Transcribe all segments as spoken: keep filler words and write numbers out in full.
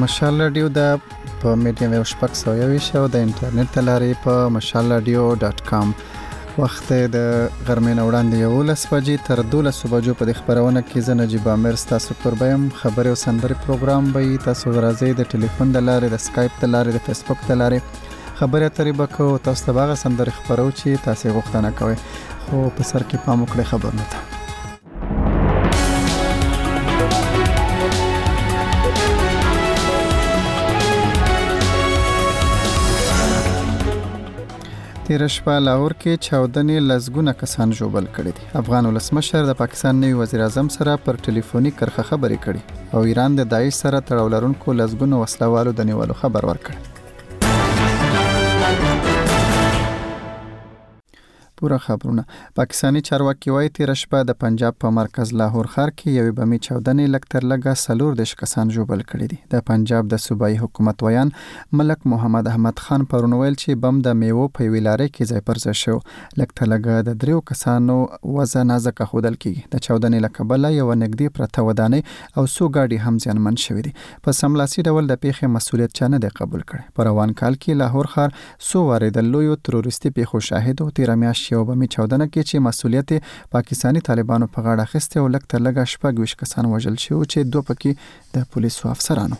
مشال رادیو د په میډیم ویو شپږ سوه یوویشت او د انټرنیټ له لارې په مشال رادیو ډاټ کام وخت د غرمې نه وړاندې یولس بجې تر دولس بجو په دې خبرونه کې زه نجیب عامر ستاسو قربایم. خبرې او سندرې پروګرام به تاسو راځي د ټلیفون د لارې، د سکایپ د لارې، د فیسبوک د لارې خبرې اترې به کوو. تاسو ته هغه سندرې خبرو چې تاسو غوښتنه کوئ، خو په سر کې پام وکړئ خبرونه ته. تیر شپه لاهور کې چاودنې لزګونه کسان ژوبل کړي دي. افغان ولسمشر د پاکستان نوي وزیر اعظم سره پر ټلیفوني کرخه خبرې کړي او ایران د داعش سره تړاو لرونکو لزګونو وسلوالو د نیولو خبر ورکړ. پورا خبرونه. پاکستانی چارواکي وايي تیر شپه د پنجاب په مرکز لاهور ښار کې یوې بمي چاودنې لکتر لګه سلور دیش کسان ژوبل کړي دي. د پنجاب د صوبایي حکومت ویان ملک محمد احمد خان پرون ویل چې بم د میوو په ویلارې کې ځای پر ځای شو. لکتر لګه د دریو کسانو وزن نازکه خودل کیږي. د چاودنې لکبله یو نګدي پرته ودانې او سو گاډي هم زیانمن شوي دي. په سملاسي ډول د پیښې مسولیت چا نه دی قبول کړی. په روان کال کې لاهور ښار سو وارې د لویو تروریستي پیښو شاهد او تیر میاشت یو بمي چاودنه کې چې مسولیت پاکستانی طالبانو په غاړه اخیسته او لکتر لګه شپږ ویشت کسان وژل شو چې دوه پکې د پولیسو افسرانو.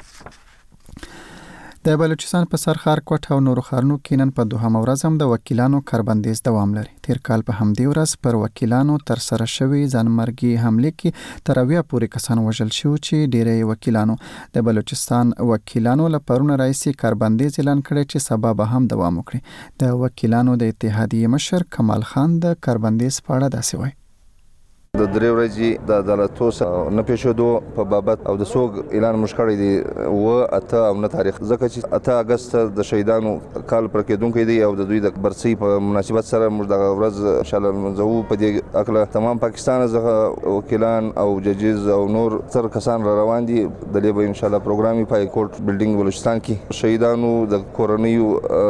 د بلوچستان په سرخار کوټ او نورو ښارونو کې نن په دوهمه ورځ هم د وکیلانو کاربندیز دوام لري. تیر کال په همدې ورځ پر وکیلانو تر سره شوی ځانمرګي حمله کې تر اویا پورې کسان وژل شو چې ډیری وکیلانو د بلوچستان وکیلانو له پرون راځي کاربندیز اعلان کړی چې سبا به هم دوام وکړي. د وکیلانو د اتحادیې مشر کمال خان د کاربندیز په اړه داسې وایي: د درې ورځې د عدالتو نه پیښېدو په بابت او د سوګ اعلان موږ کړی دی و اته او نه تاریخ، ځکه چې اته اګست د شهیدانو کال پر کېدونکی دی او د دوی د برسۍ په مناسبت سره موږ دغه ورځ انشاءالله لمانځو. په دې هکله تمام پاکستان څخه وکیلان او ججز او نور ستر کسان را روان دي. د دې به انشاءالله پروګرام په کورټ بلډینګ بلوچستان کې شهیدانو د کورنیو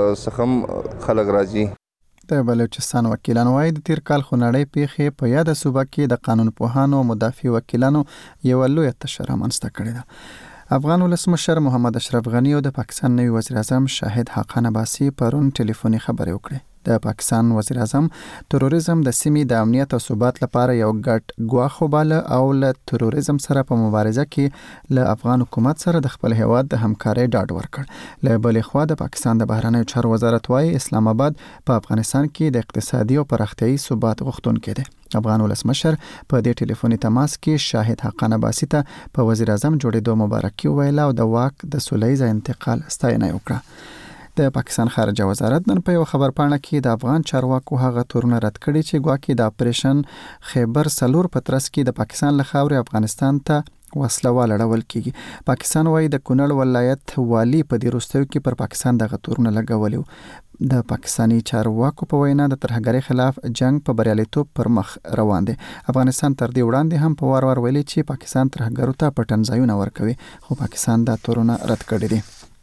څخه خلک راځي. د بلوچستان وکیلان وايي د تیر کال خونړۍ پیښې په یاده صوبه کې د قانون پوهانو او مدافع وکیلانو یو لوی تشه رامنځته کړې ده. افغان ولسمشر محمد اشرف غنی او د پاکستان نوي وزیر اعظم شاهد حقان عباسي پرون ټلیفوني خبرې وکړې. د پاکستان وزیر اعظم تروریزم د سیمې د امنیت او ثبات لپاره یو ګډ ګواښ وباله او له تروریزم سره په مبارزه کې له افغان حکومت سره د خپل هیواد د همکارۍ ډاډ ورکړ. له بلې خوا د پاکستان د بهرنیو چارو وزارت وايي اسلام آباد په افغانستان کې د اقتصادي او پراختیایي ثبات غوښتونکی دی. افغان ولسمشر په دې ټلیفوني تماس کې شاهد حقان عباسي ته په وزیر اعظم جوړېدو مبارکي وویله او د واک د سوله ییز انتقال ستاینه وکړه. د پاکستان خارجه وزارت نن په یو خبر پاڼه کې د افغان چارواکو هغه تورونه رد کړي چې ګواکې د اپریشن خیبر سلور په ترڅ کې د پاکستان له خاورې افغانستان ته وسله واړول کیږي. پاکستان وايي د کونړ ولایت والی په دې وروستیو کې پر پاکستان دغه تورونه لګولي. د پاکستاني چارواکو په وینا د ترهګرۍ خلاف جنگ په بریالیتوب پر مخ روان دی. افغانستان تر دې وړاندې هم په وار وار ویلي چې پاکستان ترهګرو ته پټن ځایونه ورکوي، خو پاکستان دا تورونه رد کړي دي.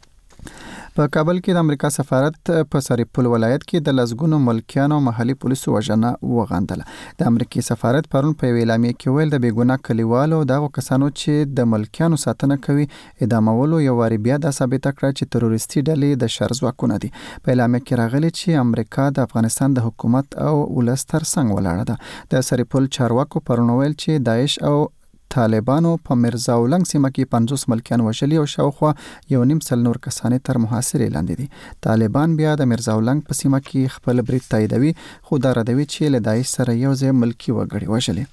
په کابل کې د امریکا سفارت په سرپل ولایت کې د لزګونو ملکیانو محلي پولیسو وژنه وغندله. د امریکای سفارت پرون په اعلامیه کې ویل د بیګناه کلیوالو دغه کسانو چې د ملکیانو ساتنه کوي اعدامولو یو واری بیا د ثابت کړ چې تروریستي ډلې د شر ځواکونه دي. په اعلامیه کې راغلي چې امریکا د افغانستان د حکومت او ولس ترڅنګ ولاړه ده. د سرپل چارواکو پرون ویل چې داعش او طالبانو په مرزا ولنګ سیمه کې پنځوس ملکیان وژلي او شاوخوا یو نیم سل نور کسان تر محاصرې لاندې دي. طالبان بیا د مرزا ولنګ په سیمه کې خپل برید تاییدوي، خو دا ردوي چې له داعش سره یو ځای ملکی وګړي وژلي.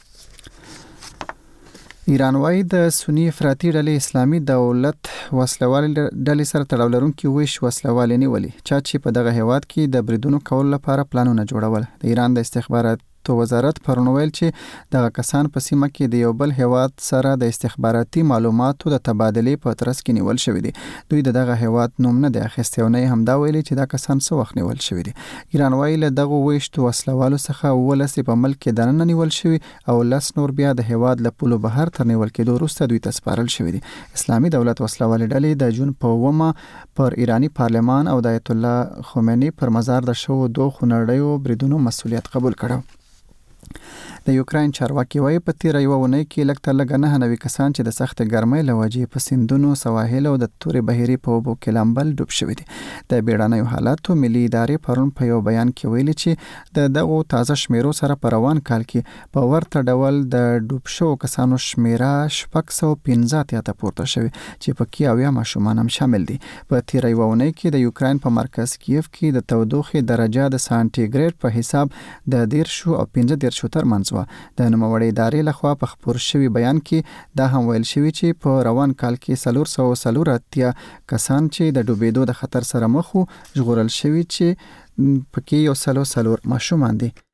ایران وايي د سنی افراطي ډلې اسلامي دولت وسلوال ډلې سره تړاو لرونکي ویش وسلوال نیولي، چا چې په دغه هیواد کې د بریدونو کولو لپاره پلانونه جوړول. د ایران د استخبارات تو وزارت پرون ویل چې دغه کسان په سیمه کې د یو بل هیواد سره د استخباراتي معلوماتو د تبادلې په ترڅ کې نیول شوی دي. دوی د دغه هیواد نوم نه دی اخیستی او نه هم دا ویلي چې دا کسان څه وخت نیول شوی دي. ایران وايي له دغه ویشتو وسلوالو څخه ولس په ملک کې دننه نیول شوی او لس نور بیا د هیواد له پولو بهر تر نیول کېدو وروسته دوی ته سپارل شوی دي. اسلامي دولت وسلوال ډلې د جون په اوومه پر ایرانی پارلمان او د آیت الله خمینی پر مزار د شوو دوه خونړیو بریدونو مسولیت قبول کړو. د یوکراین چارواکي وايي په تیر یو ونې کې لږ تر لږه نه نوي کسان چې د سخت ګرمۍ له وجې په سیندونو، سواحل او د تورې بهیري په اوبو کې لامبل ډوب شوي دي. د بیړنیو حالاتو ملي ادارې پرون په یو بیان کې ویلي چې د دغو تازه شمیرو سره په روان کال کې په ورته ډول د ډوب شوو کسانو شمیره شپږ سوه پنځه اتیا ته پورته شوې چې پکې اویا ماشومان هم شامل دي. په تیره یوه اونۍ کې د یوکراین په مرکز کیف کې د تودوخې درجه د سانټیګریډ په حساب د دیرشو او پنځه دیرشو ترمنځ وه. د نوموړې ادارې لخوا په خپور شوي بیان کې دا هم ویل شوي چې په روان کال کې څلور سوه څلور اتیا کسان چې د ډوبېدو د خطر سره مخ وو ژغورل شوي چې پکې یو سلو څلور ماشومان دي.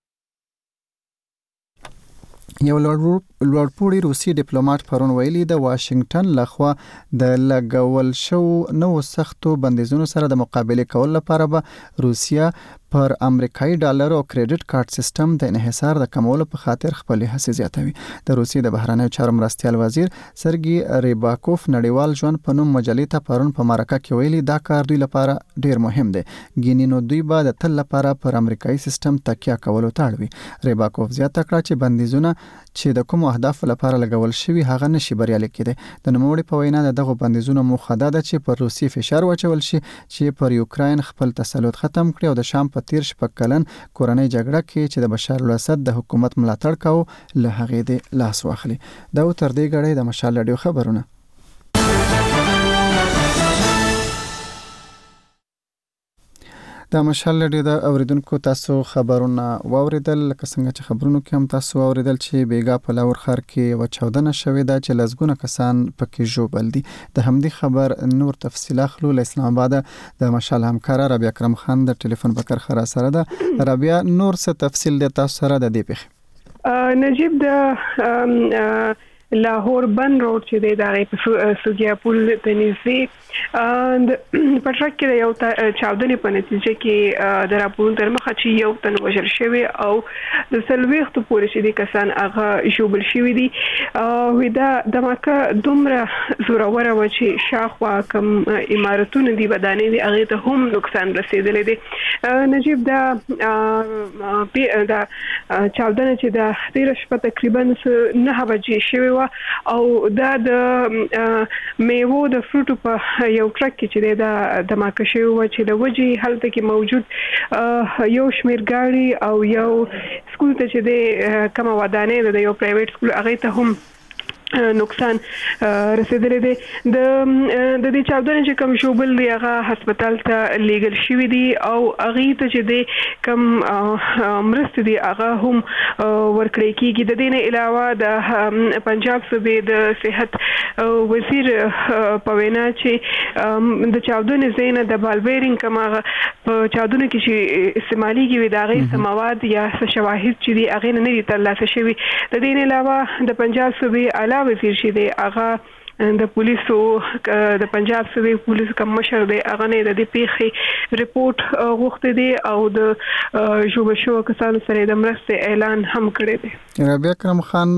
یو لوړپوړي روسي ډیپلوماټ پرون ویلي د واشنگټن لخوا د لګول شو نو سختو بندیزونو سره د مقابله کول لپاره به روسیا پر امریکایي ډالر او کریډټ کارت سیستم د انحصار د کمولو په خاطر خپل هڅې زیاتوي. د روسیې د بهرنیو چارو مرستیال وزیر سرګي ریباکوف نړیوال ژوند په نوم مجلې ته پرون په مرکه کې ویلي دا کار دوی لپاره ډیر مهم دی. ګینې نو دوی به د تل لپاره پر امریکایي سیستم تکیه کولو ته اړ وي. ریباکوف زیاته کړه چې بندیزونه چې د کوم اهداف لپاره لګول شوي هغه نشي بریالي کېدی. د نوموړي په وینا دغه بندیزونو موخه ده چې پر روسیې فشار واچول شي چې پر یوکراین خپل تسلط ختم کړي او د شام په تیر شپږ کلن کورنۍ جګړه کې چې د بشار الاسد د حکومت ملاتړ کاوه له هغې د لاس واخلي. دا تر دې غړې د مشال رادیو خبرونه. د مشال رادیو د اوریدونکو تاسو خبرونه واوریدل، لکه څنګه چې خبرونو کې هم تاسو واوریدل چې بیګا په لاور ښار کې یوه چاودنه شوې ده چې لسګونه کسان پکې ژوبل دي. د همدې خبر نور تفصیل اخلو له اسلام آباد د مشال همکار رابعه اکرم خان د ټلیفون په کرخه را سره ده. رابعه، نور څه تفصیل د تاسو سره د دې پیښې؟ نجیب، د لاهور بند روډ چې دی دا په سوګیا پول ته نږدې د پټرک کې یو چاودنې په نتیجه کې د راپورونو تر مخه چې یو تن وژل شوی او د څلوېښتو پورې چې دي کسان هغه ژوبل شوي دي. وی دا دماکه دومره زوروره وه چې شاوخوا کوم عمارتونه دي ودانې دي هغې ته هم نقصان رسېدلی دی. نجیب، دا دا چاودنه چې د تېره شپه تقریبا نهه بجې شوې او دا د میوو د فروټو په یو ټرک کې چې دا دماکه شوی و چې د وجې هلته کې موجود یو شمیر ګاډي او یو سکول ته چې د کومه ودانۍ د یو پرایویټ سکول هغې ته هم نقصان رسیدلی دی. د د دې چاودنې چې کوم ژوبل دی هغه هسپتال ته لیږل شوي دي او هغې ته چې د کوم مرستې دي هغه هم ورکړی کېږي. د دې نه علاوه د پنجاب صوبې د صحت وزیر په وینا چې د چاودنې ځای نه د بالبیرینګ کوم هغه په چاودنو کې چې استعمالیږي وي د هغې څه مواد یا څه شواهد چې دي هغې نه نه دي ترلاسه شوي. د دې نه علاوه د پنجاب صوبې اعلی وزیر چې دی هغه د پولیسو د پنجاب صوبې پولیسو کوم مشر دی هغه نه د دې پیښې رپورټ غوښتی دی او د ژوبل شوو کسانو سره د مرستې اعلان هم کړی دی. رابعه اکرم خان،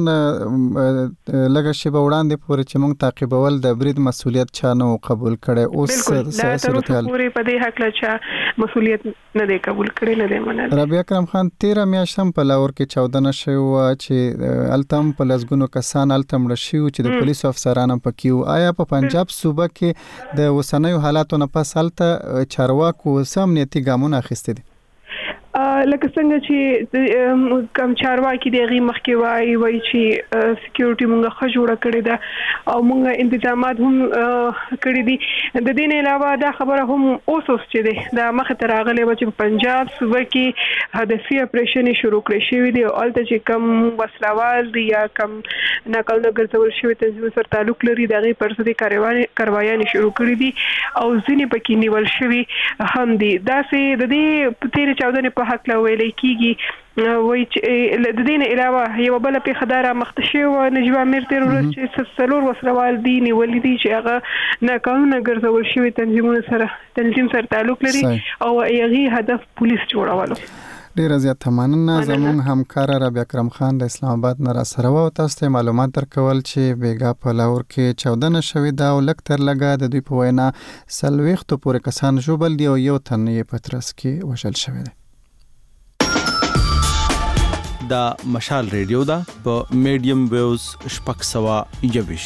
لږه شیبه وړاندې پورې چې موږ تعقیبول د برید مسؤلیت چا نه قبول کړی، اوس دا تر اوسه پورې په دې هکله چا مسؤلیت نه دی قبول کړی، نه دی منلی. رابعه اکرم خان، تېره میاشت هم په لاهور کې چاودنه شوې وه چې هلته هم په لسګونو کسان هلته مړه شوي وو چې د پولیسو افسران هم پکې وو. آیا په پنجاب صوبه کې د اوسنیو حالاتو نه پس هلته چارواکو څه امنیتي ګامونه اخیستي دي؟ لکه څنګه چې کوم چارواکي دی هغې مخکې وایي وایي چې سکیورټي مونږ ښه جوړه کړې ده او مونږ انتظامات هم کړي دي. د دې نه علاوه دا خبره هم اوس اوس چې دی دا مخې ته راغلی وه چې په پنجاب صوبه کې هدفي اپریشنې شروع کړی شوي دي او هلته چې کوم وسلوال دي یا کوم ناقانونه ګرځول شوي تنظیمونو سره تعلق لري د هغې پر ضد کاروایانې شروع کړي دي او ځینې پکې نیول شوي هم دي. داسې د دې تېرې چاودنې په هکله ویلی کېږي وایي چې د دې نه علاوه یوه بله پیښه دا رامخته شوې وه نجیب امیر تېره ورځ چې څلور وسلوال دي نیولي دي چې هغه ناقانونه ګرځول شوي تنظیمونو سره تنظیم سره تعلق لري او هغې هدف پولیس جوړولو. ډیره زیاته مننه. زموږ همکار رابعه اکرم خان د اسلام آباد نه را سره وه او تاسو ته معلومات درکول چې بیګا په لاهور کې چاودنه شوې ده او لږ تر لږه د دوی په وینا څلوېښتو پورې کسان ژوبل دي او یو تن یې په ترڅ کې وژل شوی دی. دا مشال ریډیو دا په میډیم ویوز شپږ سوه یویش.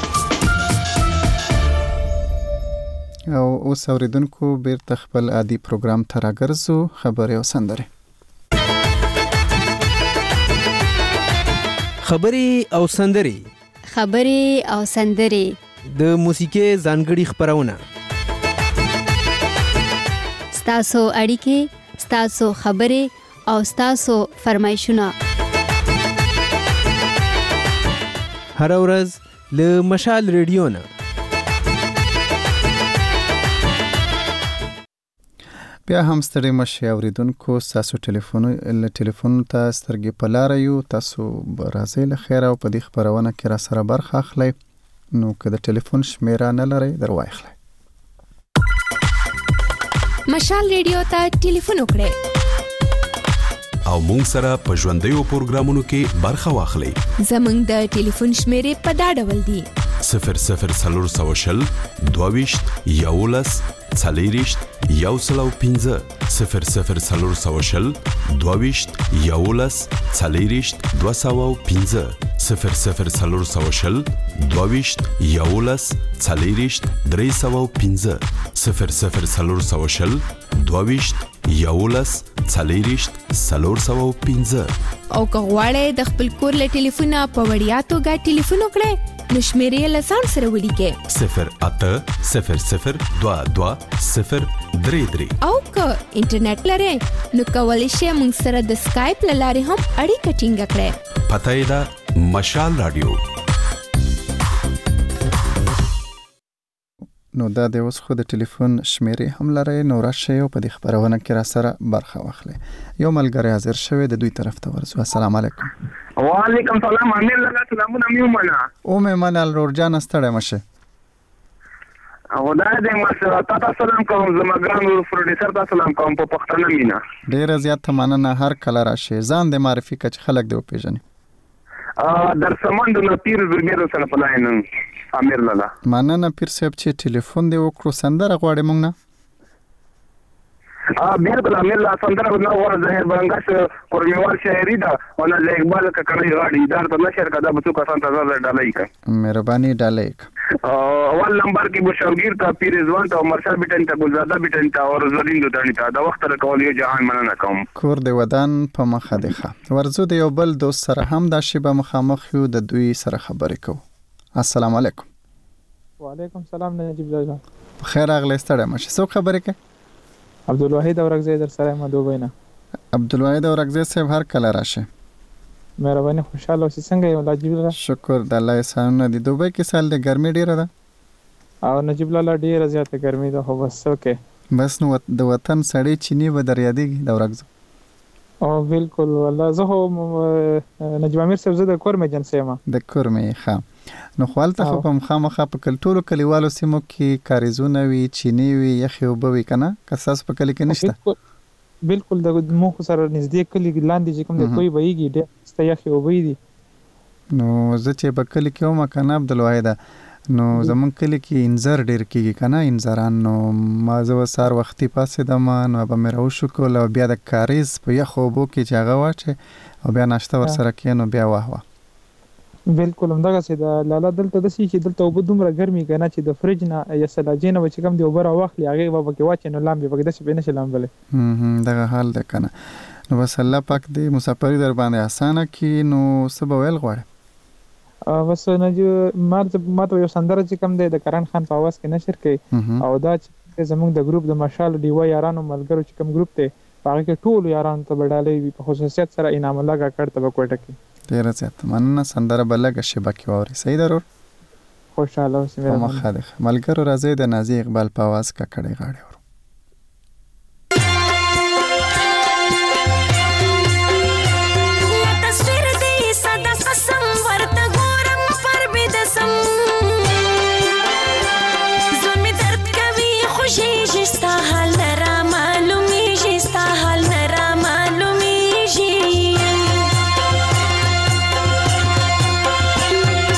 او اوس اوریدونکو بیرته خپل عادي پروګرام ته راګرځو. خبرې او سندرې خبرې او سندرې خبرې او سندرې د موسیقي ځانګړي خبرونه ستاسو اړیکې ستاسو خبرې او ستاسو فرمایشونه هر ورځ له مشال ریډیو نه. بیا هم ستړي مشي اوریدونکو، تاسو ټلیفون له ټلیفون ته سترګې په لار یو، تاسو راځي له خیر او په دې خبرونه کې را سره برخه اخلي. نو که د ټلیفون شمیره نه لري دروایخلئ. مشال ریډیو ته ټلیفون وکړئ او مونږ سره په ژوندیو پروګرامونو کې برخه واخلئ. زمونږ د ټلیفون شمیرې په دا ډول دي: صفر صفر څلور سوه شل دوه ویشت یولس څلېرویشت یو سل او پنځه صفر صفر څلور سوه شل دوه ویشت یولس څلېرویشت دوه سوه او پنځه صفر صفر څلور سوه شل دوه ویشت یولس څلېرویشت درې سوه او پنځه صفر صفر څلور سوه شل دوه ویشت یولس څلېرویشت څلور سوه او پنځه. او که غواړئ د خپل کور له ټلیفونه په وړیا توګه ټلیفون وکړئ نو شمیرې له ځان سره ولیکئ: صفر اته صفر صفر دوه دوه صفر درې درې. او که انټرنیټ لرئ نو کولی شئ موږ سره د سکایپ له لارې هم اړیکه ټینګه کړئ. پته یې ده مشال رادیو. نو دا د اوس خو د ټلیفون شمیرې هم لري، نو راشئ او په دې خبرونه کې را سره برخه واخلئ. یو ملګری حاضر شوی د دوی طرف ته ورځو. السلام علیکم. وعلیکم سلام. امیر لږه سلامونه مې ومنه. او مې منل رورجان ستړی مشه. او دا دې مسره تاسو سلام کوم، زما ګران ور پروډوسر تاسو سلام کوم په پښتنه مینا. ډیر زیات مننه. هر کله راشئ، ځان دې معرفي کړئ چې خلک دې وپېژني. ا در سمند نو پیر زګیر سره پلاین امیر لاله. مننه پیر صاحب چې ټلیفون دې وکړو. سندره غواړې مونږ نه؟ ا بالکل امیر لا سندره نو ور ظاهر بنگاش قرمیوال شاعری دا ولا اقبال کا کړی غاړي دار ته نشر کدا بچو کا سان تازه ډالای کا. مهرباني ډالای کا. اول نمبر کې بشرګیر ته پیر رضوان ته عمر شاه بیٹن ته ګلزاده بیٹن ته او زلیندو دانی ته دا وخت راکول یو جهان مننه کوم. کور دې ودان په مخه دیخه ورزو د یو بل دوست سره هم دا شی به مخامخ یو د دوی سره خبرې کو. السلام علیکم. وعلیکم السلام نجیب الله. خیر اغلی ستړی مشه. څوک خبرې کوي؟ عبدالواحد اورکزی در سره ما دوبۍ نه. عبدالواحد اورکزی صاحب هر کله راشه. مهرباني. خوشاله اوسې. څنګه یو نجیب الله؟ شکر د الله احسانونه دي. دوبۍ کې سال د ګرمي ډیره ده او نجیب الله ډیره زیاته ګرمي ده، خو بس اوکې. بس نو د وطن سړی چینی به در یادېږي د اورکزو. او بالکل والله. زه خو نجیب امیر صاحب زه د کورمې جنسي یم. د کورمې ښه. نو خو هلته خو په مخامخه په ټولو کلیوالو سیمو کې کاریزونه وي، چینې وي، یخې اوبه وي که نه؟ که ستاسو په کلي کې نشته؟ بالکل د مونږ خو سره نږدې کلي لاندې چې کوم دی کوی بهیږي ډېر سته یخې اوبه دي. نو زه چې په کلي کې وم که نه عبدالواحده، نو زمونږ کلي کې انځر ډېر کېږي که نه انځران. نو ما زه به سهار وختي پاڅېدم نو به مې راوشکول او بیا د کاریز په یخو اوبو کې چې هغه واچې او بیا ناشته ورسره کښې نو بیا واه واه. بالکل همدغسې ده لاله. دلته داسې چې دلته اوبه دومره ګرمي که نه چې د فریج نه یا سلاجې نه به چې کوم دی اوبه راواخلي هغې به پکې واچي نو لامبي پکې داسې پې نشي لامبلی. دغه حال دی که نه. نو بس الله پاک دې مسافري در باندې اسانه کړي. نو څه به ویل غواړې؟ بس نجیب ما ته یو سندره چې کوم دی د کرن خان په اواز کې نشر کوي او دا چې زموږ د ګروپ د مشال ډیوه یارانو ملګرو چې کوم ګروپ دی په هغې کې ټولو یارانو ته به ډالۍ وي په خصوصیت سره انعام الله کاکړ ته به کوټه کې. ډېره زیاته مننه. سندره به لږه شیبه کې واورئ. صحیح ده رور؟ خوشحاله اوسې. په مخه دی. ملګرو راځئ د نازي اقبال په اواز ککړې غاړې ورو.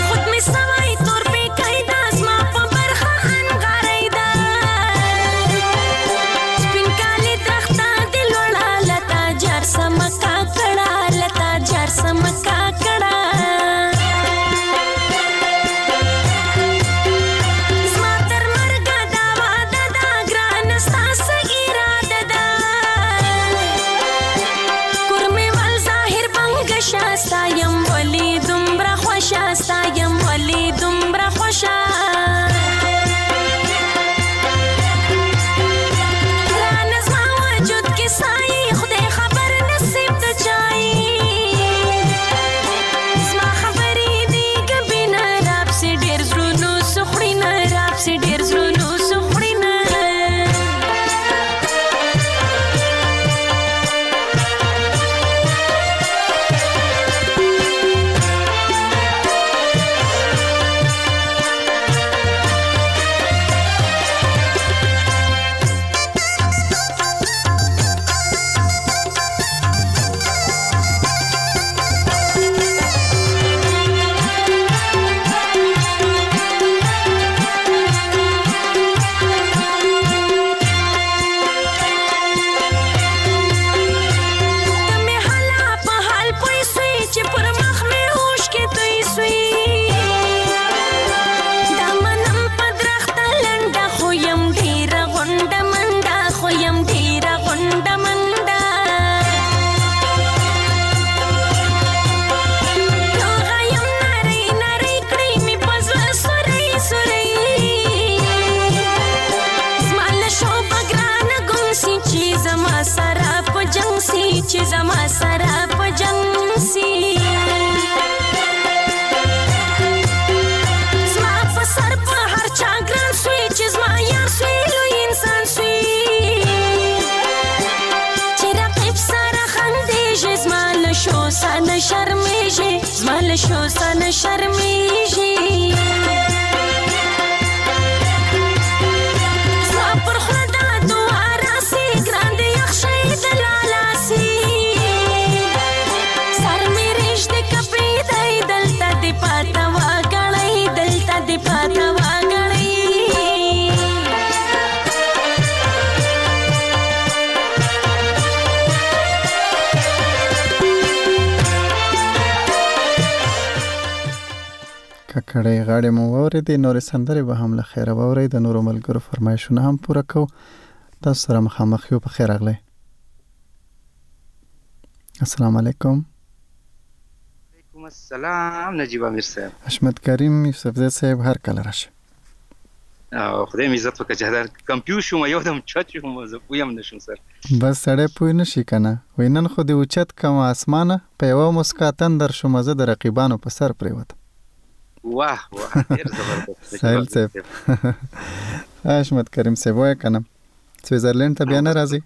سوای تور په کایدا اسما په برخه خنګارې ده ککړې غاړې مو واورېدې، نورې سندرې به هم له خیره واورئ. د نورو ملګرو فرمایشونه هم پوره کوو. تاسو سره مخامخ یو. په خیر راغلی. السلام علیکم. وعلیکم السلام نجیب امیر صاحب. حشمت کریم یوسفزی صاحب هر کله راشي. خدای مې عزت وکړه چې دا کمپیوټر شوم یو دم چت شوم زه پویم نشم سر. بس سړی پوه نشي کنه. وای نن خو دې اوچت کوم اسمانه په یوه مسکا تندر شوم زه د رقیبانو په سر پرېوتم. واه واه ډېر زبردست. سهیل صاحب. حشمت کریم صاحب وایه کنه سویزرلینډ ته بیا نه راځي؟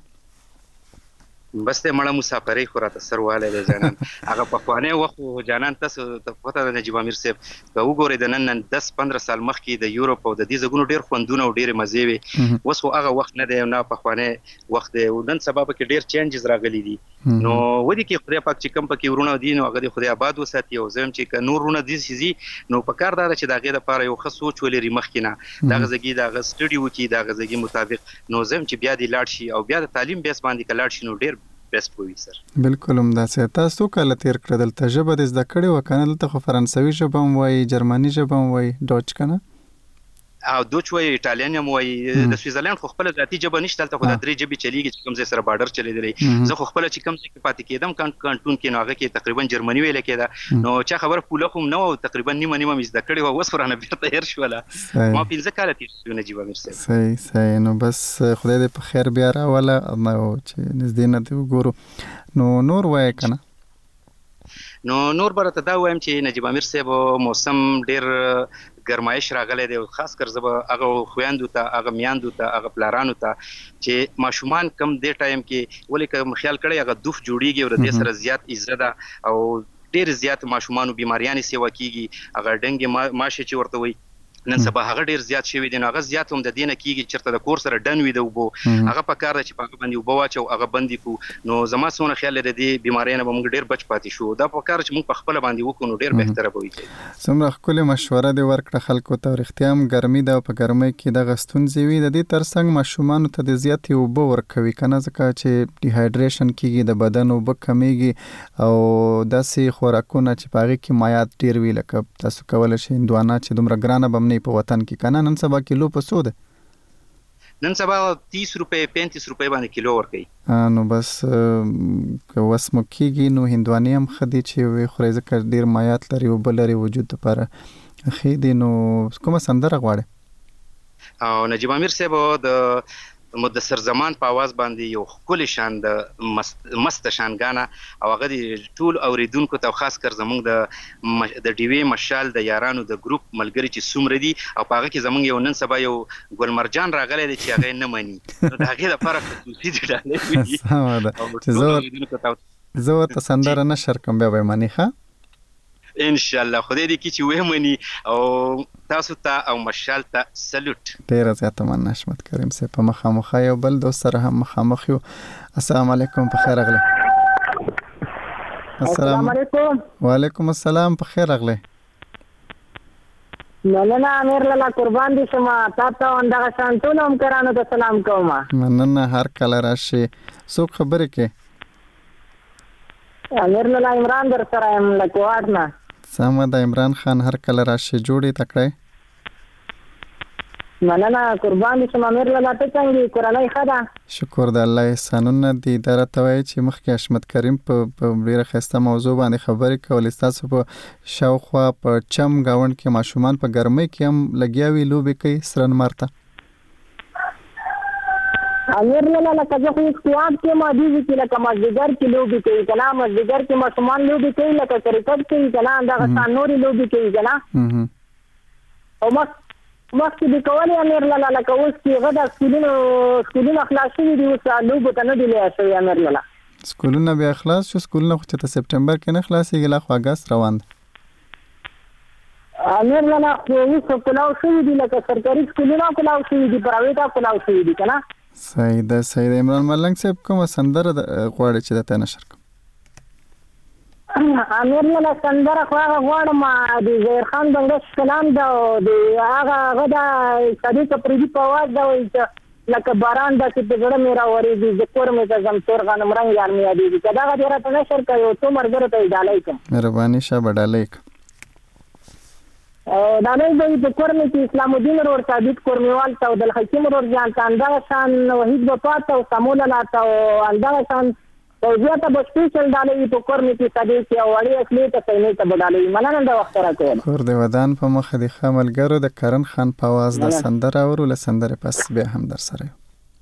بس ته مړه مسافرۍ خو راته سر والی دی جانان. هغه پخوانی وخت خو جانان تاسو ته پته ده نجیب امیر صاحب که وګورئ د نن نن دس پندره سال مخکې د یوروپ او د دې ځایونو ډېر خوندونه او ډېرې مزې وې. اوس خو هغه وخت نه دی نه پخوانی وخت دی. نن سبا پکې ډېر چینجز راغلي دي. نو ودې کې خدای پاک چې کم پکې ورونه دي نو هغه دې خدای آباد وساتي. او زه هم چې که نور ورونه داسې ځي نو پکار دا ده چې د هغې دپاره یو ښه سوچ ولري مخکې نه. د هغه ځایګي د هغه سټډي وکړي د هغه ځایګي مطابق. نو زه هم چې بیا دې لاړ شي او بیا د تعلیم بیس باندې که لاړ شي نو ډېر بیسټ وي سر. بالکل همداسې. تاسو څو کاله تېر کړه دلته؟ ژبه دې زده کړې وه که نه؟ دلته خو فرانسوي ژبه هم وایي، جرمني ژبه هم وایي، ډوچ که نه؟ او دوچ وایي، ایټالین هم وایي. د سویزرلینډ خو خپله ذاتي ژبه نشته هلته، خو دا درې ژبې چلېږي چې کوم ځای سره باډر چلېدلی. زه خو خپله چې کوم ځای کې پاتې کېدم کانټون کې نو هغه کې تقریبا جرمني ویله کېده. نو چا خبره پوله خو نه وه، تقریبا نیمه نیمه مې زده کړې وه. اوس خو رانه بېرته هېر شوله. ما پنځه کاله تېر شوي نجیب امیر صاحب. صحیح صحیح. نو بس خدای دې په خیر بیا راوله چې نږدې نه دې وګورو. نو نور وایه که نه؟ نو نور به راته دا وایم چې نجیب امیر صاحب موسم ډېر ګرمایش راغلی دی. خاص کر زه به هغه خویندو ته، هغه میاندو ته، هغه پلارانو ته چې ماشومان کم دې ټایم کې ولې که خیال کړی هغه دوف جوړېږي او د دې سره زیات ایزه ده او ډېر زیات ماشومانو بیماریانې سیوا کېږي. هغه ډنګې ماشې چې ورته وایي نن سبا هغه ډېر زیات شوي دي. نو هغه زیات هم د دې نه کېږي چېرته د کور سره ډن وي د اوبو هغه پکار ده چې په هغه باندې اوبه واچو هغه بندې کړو. نو زما څومره خیال دی د دې بیمارۍ نه به موږ ډېر بچ پاتې شو. دا پکار چې موږ په خپله باندې وکړو نو ډېر بهتره به وي. څومره ښکلې مشوره دې ورکړه خلکو ته. رښتیا هم ګرمي ده او په ګرمۍ کې دغه ستونزې وي. د دې تر څنګ ماشومانو ته د زیاتې اوبه ورکوي که نه، ځکه چې ډیهایډریشن کېږي، د بدن اوبه کمیږي او داسې خوراکونه چې په هغې کې مایعات ډېر وي لکه تاسو کولی شئ هندوانه چې دومره ګرانه به هم نه په وطن کې که نه. نن سبا کیلو په څو ده؟ نن سبا تیس روپۍ پینتیس روپۍ باندې کیلو ورکوي. نو بس که وس مو کېږي نو هندوانې هم ښه دي چې وخورئ ځکه ډېر مایعات لري، اوبه لري، وجود دپاره ښې دي. نو کومه سندره غواړئ؟ او نجیب امیر صاحب د مدثر زمان په आवाज باندې یو ښکلی شان د مست مست شانګانه او هغه د ټول اوریدونکو ته خاص کر زمونږ د د ډیوې مشال د یارانو د ګروپ ملګری چې څومره دي او په هغه کې زمونږ یو نن سبا یو ګلمرجان راغلی دی چې هغه نه مني. نو د هغې لپاره خصوصي دي ډالۍ دي. سمه ده چې زه ورته سندره نه شر کوم بیا به یې مني. ښه ان شاء الله خدای دې کړي چې وې مني. او تاسو ته او مشال ته سلوټ. ډېره زیاته مننه حشمت کریم صاحب. په مخامخ یو بل دوست سره هم مخامخ یو. السلام علیکم. په خیر راغلی. السلام علیکم. وعلیکم السلام. په خیر راغلی. مننه امیر لاله قربان دي شم. تا ته همدغه شان ټولو همکارانو ته سلام کوم. مننه. هر کله راشي. څوک خبرې کوي؟ امیر لاله عمران در سره یم له کوهاټ نه. سمه ده عمران خان. هر کله راشي. جوړې تکړی. مننه قربان دي شم امیر لاله. ته څنګه یې؟ کورنۍ ښه ده؟ شکر د الله احسانونه دي. دا راته وایي چې مخکې حشمت کریم په ډېره ښایسته موضوع باندې خبرې کولې. ستاسو په شاوخوا په چم ګاونډ کې ماشومان په ګرمۍ کې هم لګیا وي لوبې کوي سرنمار ته؟ امیر لاله لکه زه خو کوهاټ کې ما دیږي چې لکه مازدیګر کې لوبې کوي که نه، مازدیګر کې ماشومان لوبې کوي لکه کرکټ کوي که نه، همدغه شان نورې لوبې کوي که نه. او مخ مخکې دې کولې امیر لاله لکه اوس چې هغه د سکولونو سکولونه خلاص شوي دي، اوس لوبو ته نه دي لیه شوي امیر لاله. سکولونه بیا خلاص شو؟ سکولونه خو چې ته سپټمبر کې نه خلاصېږي، لا خو اګست روان دی. امیر لاله خو اوس کلاو شوي دي لکه سرکاري سکولونه کلاو شوي دي، پرایویټه کلاو شوي دي که نه. صحیح ده صحیح ده. عمران ملنګ صاحب کومه سندره غواړي چې درته نشر کړم؟ امیر لاله سندره خو هغه غواړم د ظاهر خان بنګش کلام ده او د هغه هغه د صدیق اپریدي په اواز ده وایي چې لکه باران داسې په زړه مې راورېږي زه کور مې ته ځم تور غنم رنګ یار مې یادېږي. که دغه دې راته نشر کړه یو څو ملګرو ته یې ډالۍ کړم. مهرباني شه به ډالۍ کړم. دا نه دی په کورنۍ کې اسلام الدین ورور ثابت کورنیوال ته او د حکیم ورور جان ته اندغه شان وحید بپات او سمول لا ته او اندغه شان او زیاته به سپیشل ډالۍ په کورنۍ کې ثابت کې او اړې اصلي ته سینې ته بدالې مننه د وخت راکول کور د ودان په مخ د خملګرو د کرن خان په आवाज د سندره ورو له سندره پس بیا هم در سره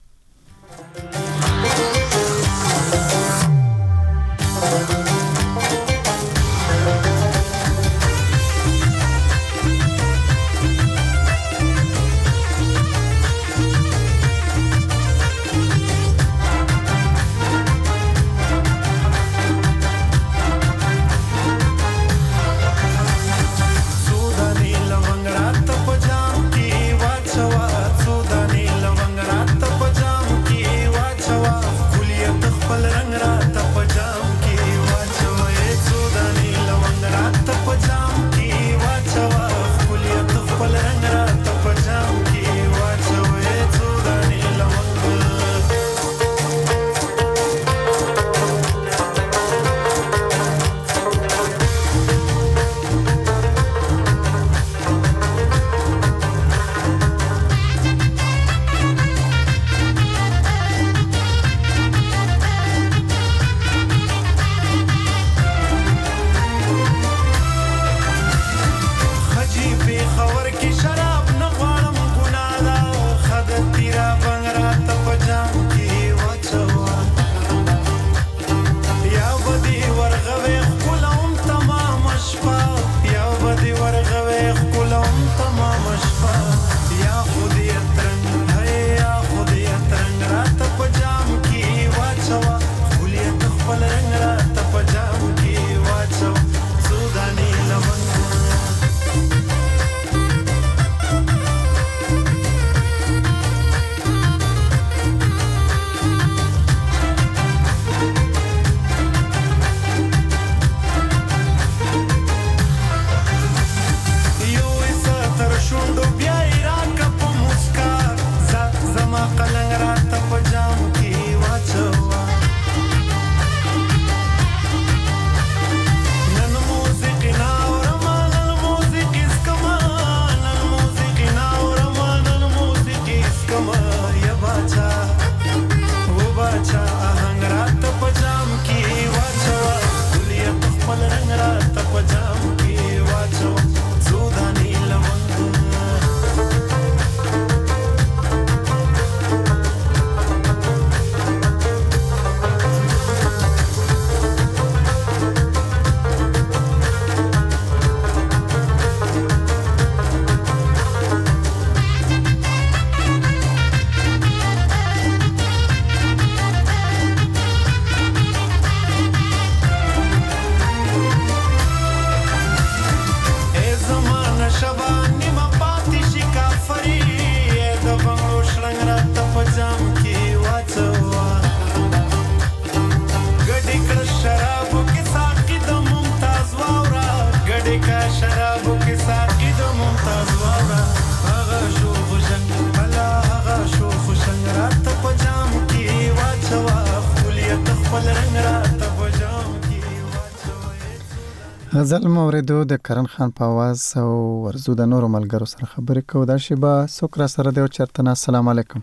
غزل موردو د کرن خان په आवाज او ورزو د نورو ملګرو سره خبرې کوو. دا شیبه څوک را سره دی او چېرته نه؟ السلام علیکم.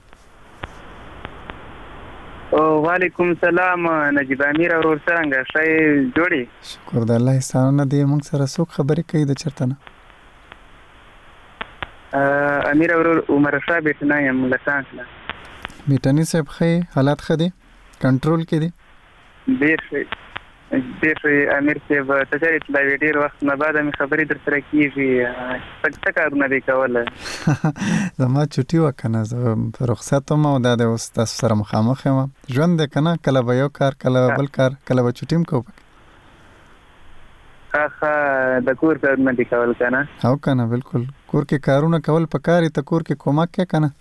وعلیکم السلام. نجیب امیر ورور څنګه ښه جوړی؟ شکر د الله احسانونه دی. موږ سره څوک خبرې کوي د چېرته نه؟ امیر ورور عمر شاه بیٹنا یم لکان نه. بیٹنی صاحب ښه حالات ښه دي؟ کنټرول کې دي؟ ډېر ښه ډېر ښه امیر صاحب. ته چېرې تللی ډېر وخت نه بعد مې خبرې در سره کېږي. څه کارونه دې کولی؟ زما چوټي وه که نه، زه په رخصت وم او دا د اوس تاسو سره مخامخ یم. ژوند دی که نه، کله به یو کار، کله به بل کار، کله به چوټي هم کوو. ښه ښه د کور کارونه دې کول که نه؟ او که نه، بلکل کور کې کارونه کول پکار دي. ته کور کې کومک کوې که نه؟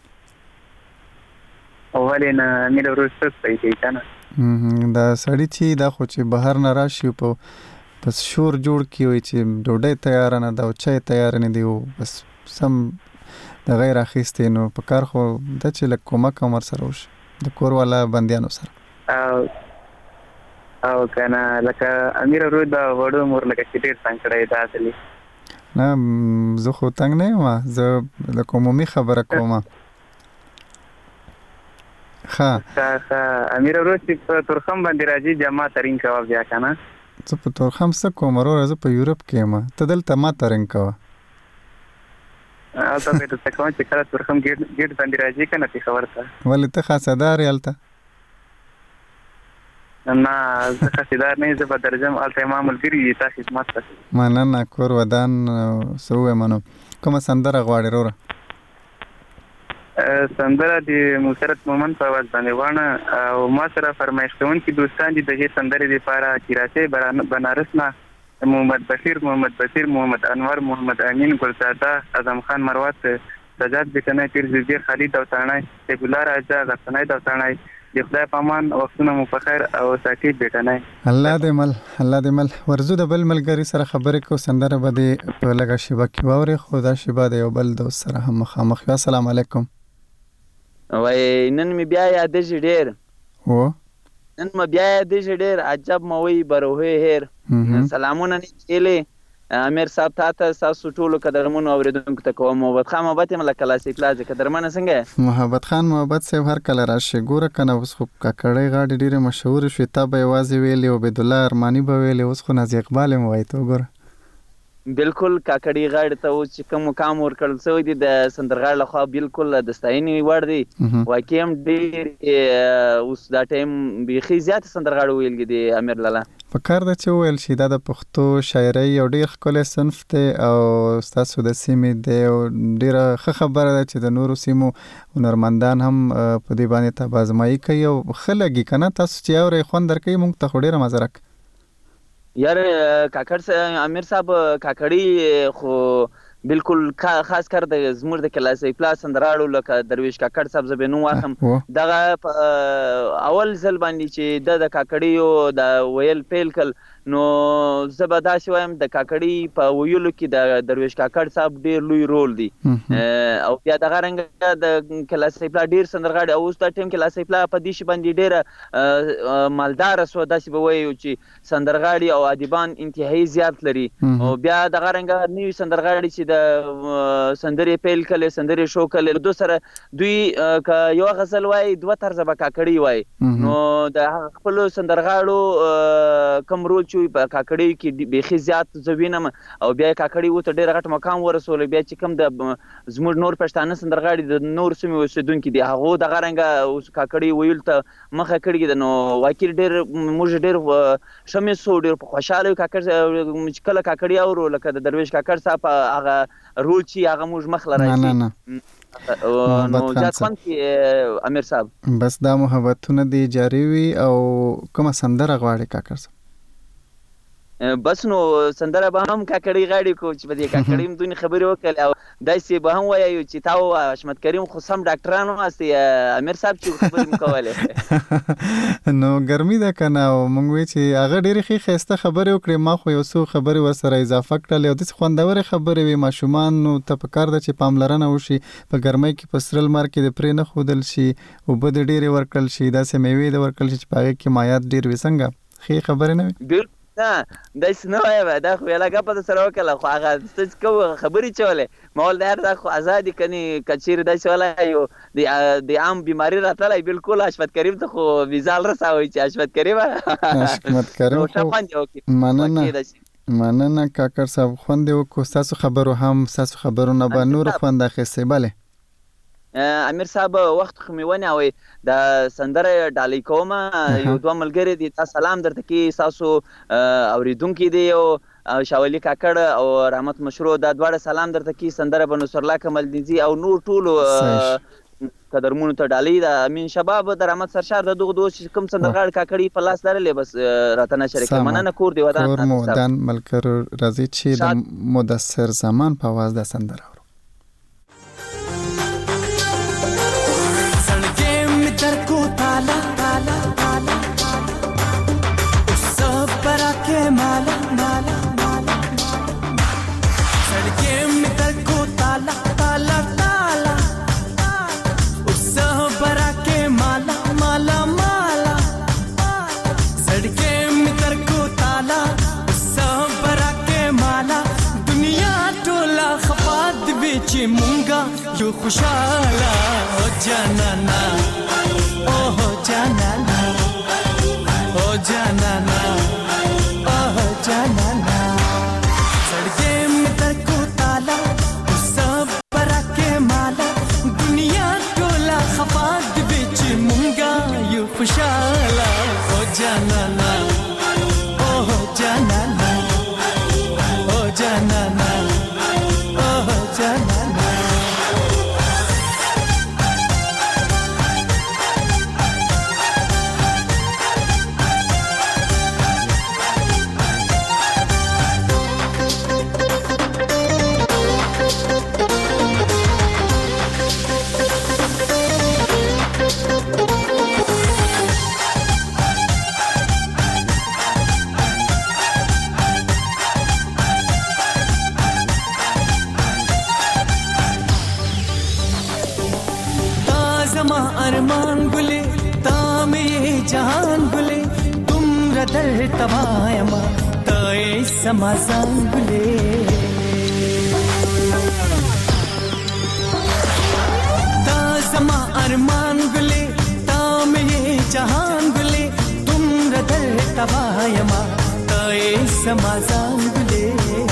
ولې نه امیر ورور څه صحیح کوي که نه؟ دا سړی چې دا خو چې بهر نه راشي په بس شور جوړ کړي وي چې ډوډۍ تیاره نه ده او چای تیاره نه دی او بس سم د غیر اخیستې، نو په کار خو ده چې لږ کومک هم ورسره وشي د کور والا بندیانو سره. او او که نه لکه امیر ورور د وړو مور لکه چې ډېر تنګ کړی دا اصلي نه زه خو تنګ نه یم، زه د عمومي خبره کوم. ښه ښه امیر وروستی په تورخم باندې راځي جما ترین کوه بیا که نه. زه په تورخم څه کوم وروره، زه په یورپ کې یم، ته دلته ما ترین کوه. هلته به درته کوم چې کله تورخم ګیټ باندې راځي که نه پېښور ته. ولې ته خاصدار یې هلته؟ نه زه خاصدار نه یم، زه به درځم هلته ما ملګري دي تا خدمت ته. مننه کور ودان څه ووایم نو. کومه سندره غواړې وروره؟ سندره د مسرت مومن په آواز باندې غواړم او ما سره فرمایش کوونکي دوستان دي د دې سندرې دپاره چې راځي بنارس نه محمد بشیر، محمد بشیر، محمد انور، محمد امین، ګلزاده، اعظم خان مروت، سجاد بیٹنی، پیر زبیر، خالد دوتاڼی، سیف الله راجا، غرڅنی دوتاڼی، د خدای په امان، وختونه مو په خیر او ساقي بیٹنی. الله دې مل الله دې مل. ورځو د بل ملګري سره خبرې کو، سندره به دې په لږه شیبه کې واورې، خو دا شیبه د یو بل دوست سره هم مخامخ یو. السلام علیکم. وای نن مې بیا یادېږي ډېر، هو نن مې بیا یادېږي ډېر، عجب مې وایي بروهې هیر. سلامونه نیچېلې امیر صاحب تا ته ستاسو ټولو قدرمنو اورېدونکو ته کوم. محبت خان محبت یم له کلاسیک پلازې. قدرمنه څنګه یې؟ محبت خان محبت صاحب هر کله راشي. ګوره که نه اوس خو کاکړۍ غاړې ډېرې مشهورې شوې، تا به یوازې ویلې، عبیدالله ارماني به ویلې، اوس خو نازي اقبال یې وایي. ته وګوره بالکل کاکړي غاړې ته اوس چې کوم مقام ورکړل شوی دی د سندرغاړو لخوا بالکل د ستاینې وړ دی. واقعي هم ډېر اوس دا ټایم بیخي زیات سندرغاړو ویلګي دی امیر لاله. په کار ده چې وویل شي دا د پښتو شاعرۍ یو ډېر ښکلی صنف دی او ستاسو د سیمې دی او ډېره ښه خبره ده چې د نورو سیمو هنرمندان هم په دې باندې تبازمایي کوي او ښه لګي که نه. تاسو چې اورئ خوند درکوي، موږ ته خو ډېره مزه راکوي. یار کاکړ امیر صاحب کاکړي خو بالکل خاص کر د زموږ د کلاسیک پلاس سندرغاړو لکه درویش کاکړ صاحب زه به نوم واخلم، دغه اول ځل باندې چې د د کاکړیو د ویل پیل کړل نو زه به داسې وایم د کاکړي په ویلو کې د درویش کاکړ صاحب ډېر لوی رول دی. او بیا دغه رنګه د کلاسیک پلا ډېر سندرغاړي او اوس دا ټایم کلاسیک پلا په دې شي باندې ډېره مالداره سوه، داسې به وایو چې سندرغاړي او ادیبان انتهایي زیات لري. او بیا دغه رنګه نوي سندرغاړي چې د سندرې پیل کړلې، سندرې شو کړلې، دو سره دوی که یو غزل وایي دوه طرزه به کاکړي وایي. نو د خپلو سندرغاړو کم رول چې په کاکړۍ کې بیخي زیات زه وینم او بیا یې کاکړي ورته ډېر غټ مقام ورسولی. بیا چې کوم د زموږ نور پښتانه سندرغاړي د نورو سیمې اوسېدونکي دي هغو دغه رنګه اوس کاکړي ویلو ته مخه کړې ده. نو واقعي ډېر موږ ډېر ښه محسوس وو، ډېر خوشحاله یو کاکړ چې کله کاکړي اورو لکه د درویش کاکړ صاحب هغه رول چې هغه موږ مخ له راځي. نو زیات خوند کې امیر صاحب بس دا محبتونه دې جاري وي. او کومه سندره غواړې کاکړ صاحب؟ بس نو سندره به هم کاکړۍ غاړې کو چې په دې کاکړۍ هم دونې خبرې وکړلې او داسې به هم وایو چې تا و حشمت کریم خو سم ډاکټران واستئ امیر صاحب چې خبرې مو کولې. نو ګرمي ده که نه او موږ وایو چې هغه ډېرې ښې ښایسته خبرې وکړې، ما خو یو څو خبرې ورسره اضافه کړلې او داسې خوندورې خبرې وې. ماشومانو ته په کار ده چې پاملرنه وشي، په ګرمۍ کې په سره لمر کې د پرې نه ښودل شي، اوبه د ډېرې ورکړل شي، داسې میوې د ورکړل شي چې په هغې کې مایات ډېر وي. څنګه ښې خبرې نه وي؟ نه داسې نه وایم، دا خو یوه ګپه در سره وکړله خو هغه څه چې کوم خبرې چې ولې ما ول د هر دا خو ازادي کنې که چیرې داسې ولی یو د عام بیماري راتللی بالکل حشمت کریم ته خو ویزال رسوئ چې حشمت کریم حشمت کریم خو مننه مننه کاکړ صاحب، خوند یې وکړو. ستاسو خبرو هم ستاسو خبرونه به نور خوند اخیستی. بله امیر صاحب وخت خو مې ونیوئ د سندره ډالۍ کومه، یو دوه ملګري دي تا سلام درته کوي، ستاسو اورېدونکي دي او شاولي کاکړ او رحمت مشروع دا دواړه سلام درته کوي. سندره به نصرالله کمالدینزي او نور ټولو قدرمونو ته ډالۍ ده. امین شباب د رحمت سرشار د دغو دوست چې کوم سندرغاړي کاکړي په لاس لرلې بس راته نشر کړي. مننه کور دی ودان کور مو ودان ملګرو. راځي چې د مدثر زمان په اواز دا سندره ताला ताला ताला उस सब पर आके माला माला माला सड़के में तर को ताला ताला ताला उस सब पर आके माला माला माला सड़के में तर को ताला उस सब पर आके माला दुनिया چې مونږه یو خوشاله او جانانا او جانانا او جانانا او جانانا سړګې مې در کو تالا سب برکه مالا دنیا ټوله خفا د بچ مونږه یو خوشاله او جانانا او جانانا او جانانا او جانانا अरमान गुले तामे जहान गुले तुम रदर तवायमा तय समासान गुले ताजमा अरमान गुले तामे जहान गुले तुम रदर तवायमा तय समासान गुले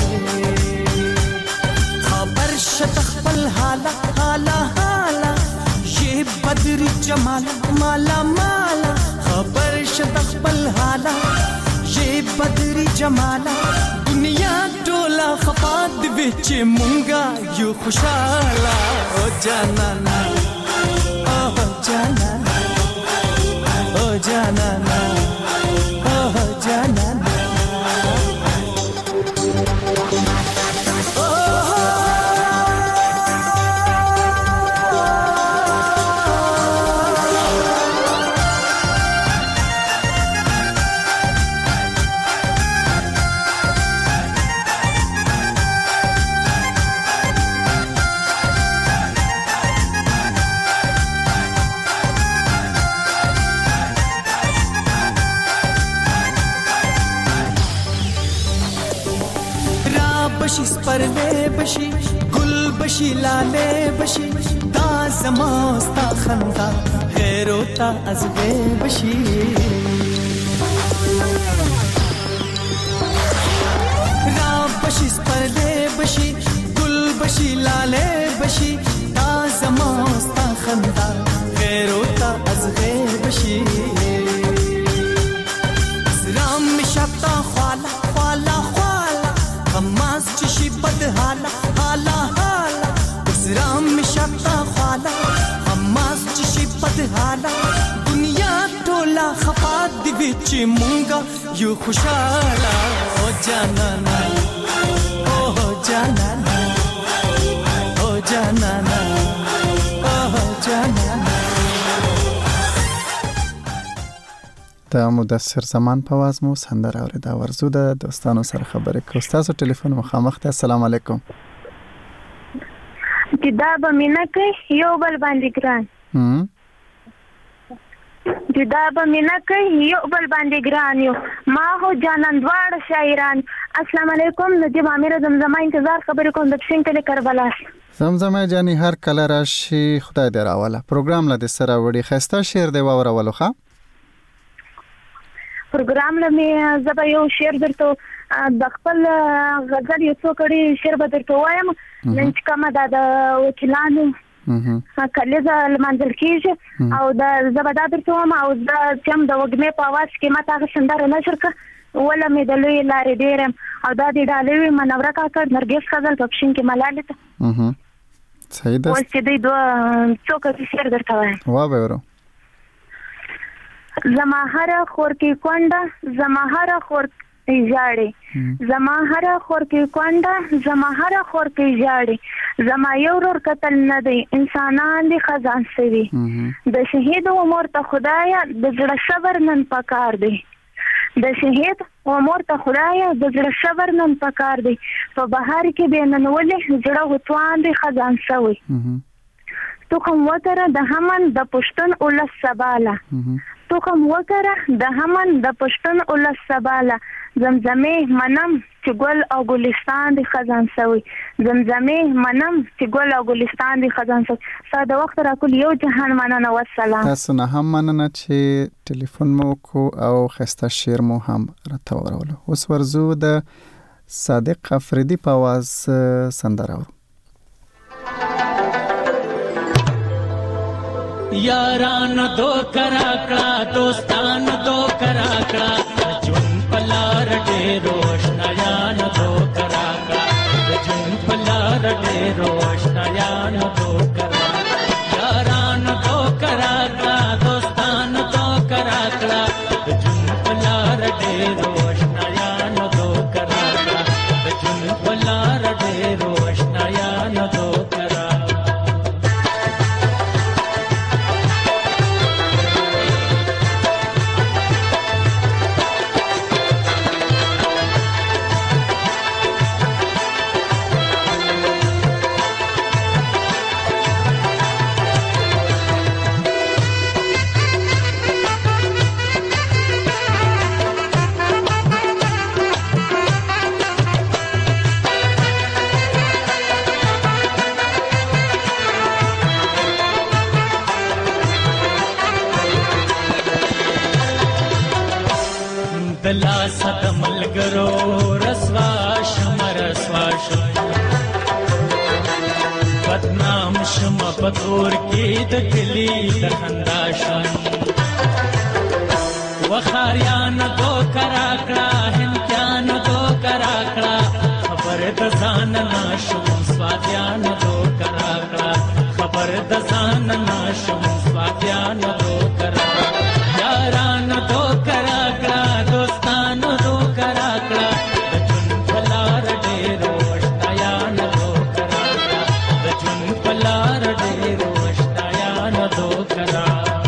खबर शतखपल हाला हाला हाला बदरी जमाला माला माला खबर शतखपल हाला ये बदरी जमाला दुनिया टोला खफाद विच मुंगा यू खुशाला ओ जानाना ओ जानाना ओ जानाना ओ जानाना बशी स्पर्ले बशी गुल बशी लाले बशी ता समास्ता खंदा गैरोता अजबे बशी रा बशी स्पर्ले बशी गुल बशी लाले बशी ता समास्ता खंदा गैरोता अजबे बशी राम मिशता ख्वाला ख्वाला खमास चशी बद हाला हाला हाला उस राम में शक्ता ख्वाला खमास चशी बद हाला दुनिया टोला खफा दी विच मुंगा यू खुशाला ओ जानाना ओ जानाना ओ जानाना ओ जानाना د مدثر زمان په आवाज مو سندره اوریدا ورزو د دوستانو سره خبرې کوو. تاسو ټلیفون مخامخ ته. السلام علیکم. جدا به مینا کوي یو بل باندې ګران هم جدا به مینا کوي یو بل باندې ګران یو ما هو جانان دواړه شاعران. السلام علیکم. نجیب امیر زمزمه انتظار خبرې کوم د پښین کلی کربلا. زمزمه جانی هر کله راشي خدای دې راوله. پروګرام لا د سره وړي خسته شعر دی وورولو ښه پروګرام لمه زبا یو شعر درته د خپل غزل یو څو کړي شعر به درته وایم نن چې کومه د وکیلانو کلیزه لمنځل کیږي او د زبا د درته وایم او د چم د وګمې په आवाज کې ماته هغه سندره نشر ک ولا مې د لوی لارې ډیرم او د دې ډالې منوره کاکړ نرګس غزل په پښین کې ملاله ته صحیح ده. اوس چې دوی دوه څو کړي شعر درته وایم. وا به ورو زما هر خور کې کونډه زما هر خور کې ژاړي زما هر خور کې کونډه زما هر خور کې ژاړي زما یو ورور قتل نه دی انسانان دي خزان سوي د شهید عمر ته خدایا د زړه صبر نن پکار دی د شهید عمر ته خدایا د زړه صبر نن پکار دی په بهار کې به نن ولې زړه وتوان دي خزان سوي تو کوم وتره د همن د پښتون اولس سباله تو کوم وکړه د همن د پښتون اولس سباله زمزمې منم چې ګل او ګلستان دی خزان سوی زمزمې منم چې ګل او ګلستان دی خزان سوی. ساده وخت را کول یو جهان مننه والسلام. تاسو نه هم مننه چې ټلیفون مو کو او خسته شعر مو هم راته ورولو. اوس ورزو د صادق افریدي په आवाज سندره ورو. यारान दो कराकड़ा दोस्तान दो कराकड़ा जुन पलार डे रोशनायान दो कराकड़ा जुन पलार डे रोशनायान दो कराकड़ा यारान दो कराकड़ा दोस्तान दो कराकड़ा जुन पलार डे रोशनायान दो कराकड़ा जुन पलार डे रोशनायान दो दला सद मलगरो रसवा शम रसवा शम बदनाम शम बतूर की दकली दखंदाशन वखारियान दो कराकड़ा हिंक्यान दो कराकड़ा खबर दजान नाशुम स्वाद्यान दो कराकड़ा खबर दजान नाशुम स्वाद्यान दो कराकड़ा यारान दो कराकड़ा दोस्तान दो कराकड़ा जुन पलार डे रोशनायान दो कराकड़ा जुन पलार डे रोशनायान दो कराकड़ा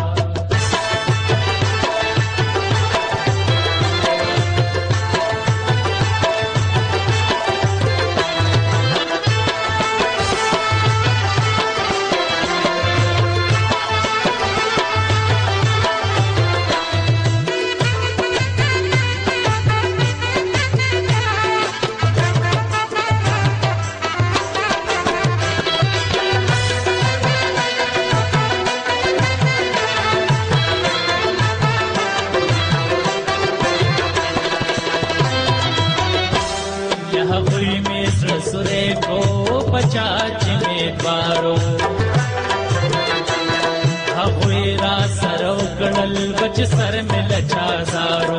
पचाच में द्वारो हवेरा सरव गणल बच सर में लचा सारो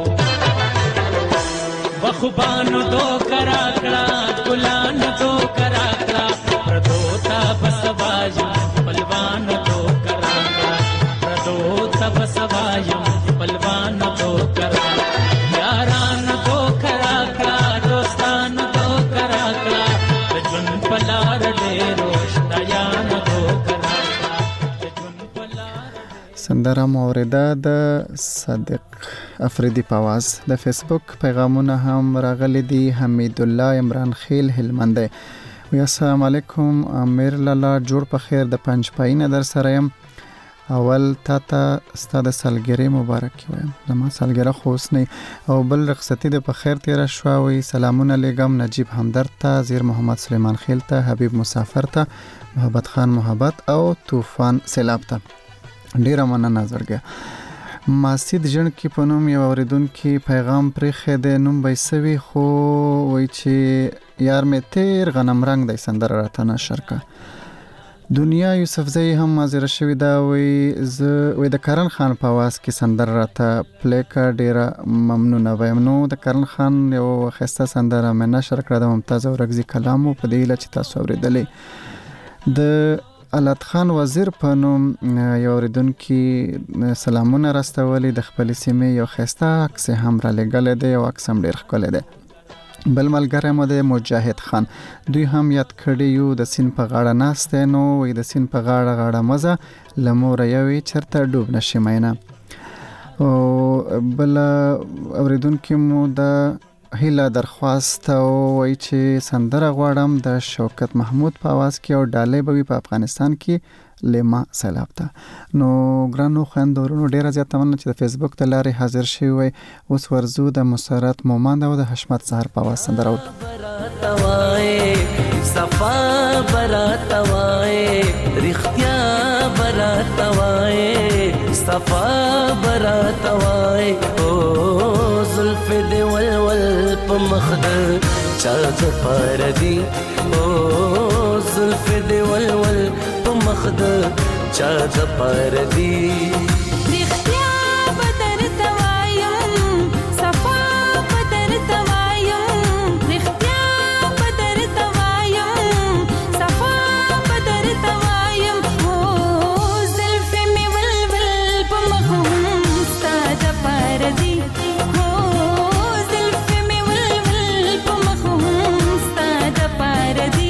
बखुबान दो कराकड़ा गुलान दो कराकड़ा प्रदोता बसवायम पलवान दो कराकड़ा प्रदोता बसवायम पलवान दो कराकड़ा यारान दो कराकड़ा दोस्तान दो कराकड़ा पलार डे रोशनायान दो कराकड़ा. سندره موریده د صادق افریدي په आवाज. د فیسبوک پیغامونه هم راغلي دي. حمید الله عمران خیل هلمند وی السلام علیکم امیر لالا جوړ په خیر د پنځ پاینه در سره يم. اول تا ته ستاسو سالګری مبارک وایم. زما سالګره خو اوس نه او بل رخصتي د په خیر تیر شو. وی سلامونه لګم نجیب همدرد ته زیر محمد سلیمان خیل ته حبیب مسافر ته محبت خان محبت او طوفان سیلاب ته ډیره مننه زړګه. ماسید جن کې پنوم یو اوریدونکو پیغام پرې خېده نوم بيسوي خو وای چې یار می تیر غنم رنگ د سندر راته نشر کا. دنیا یوسفزئی هم حاضر شوی دا وی ز وی د کرن خان په आवाज کې سندر راته پلیکا ډیره ممنونه وایم. نو د کرن خان یو خسته سندره مې نشر کړه د ممتاز اورغزي کلام په دی لچ تاسو اوریدلې. د علت خان وزیر په نوم یو اوریدونکو سلامونه راستولي د خپل سیمې یو خسته عکس هم را لګل دی او عکس هم ډیر ښکلی دی. بل ملګری مو د مجاهد خان دوی هم یاد کړی یو د سین په غاړه ناسته نو وي د سین په غاړه غاړه مزه لمور یوي چرته ډوب نشي مینه. او بل اوریدونکو مو د هیله درخواست او وای چې سندره غواړم د شوکت محمود په आवाज کې او ډالې بوي په افغانستان کې لیما سیلاب ته. نو ګرانو خویندورونو ډیره زیاته مننه چې د فیسبوک ته لارې حاضر شوي وئ. اوس ورځو د مسرت مومند او د حشمت سهر په آواز سندره اورو. صفا برات وای رښتیا برات وای صفا برات وای او زلف دی ولول په مخد چا د پردي او زلف دی ولول په مخد چا د پردي رښتیا بدر توایم صفا بدر توایم رښتیا بدر توایم صفا بدر توایم او زلف می ولول په مخ ستا د پردي او زلف می ولول په مخ ستا د پردي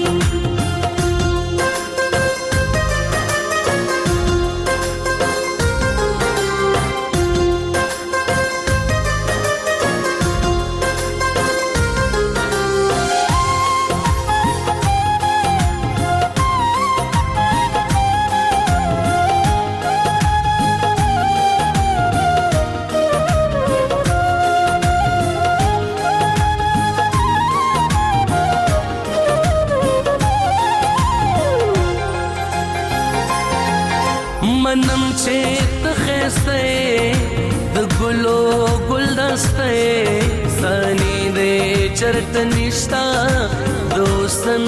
منم چې ته خسته د ګلو ګلدسته سانی دې چرته نشتا دوستن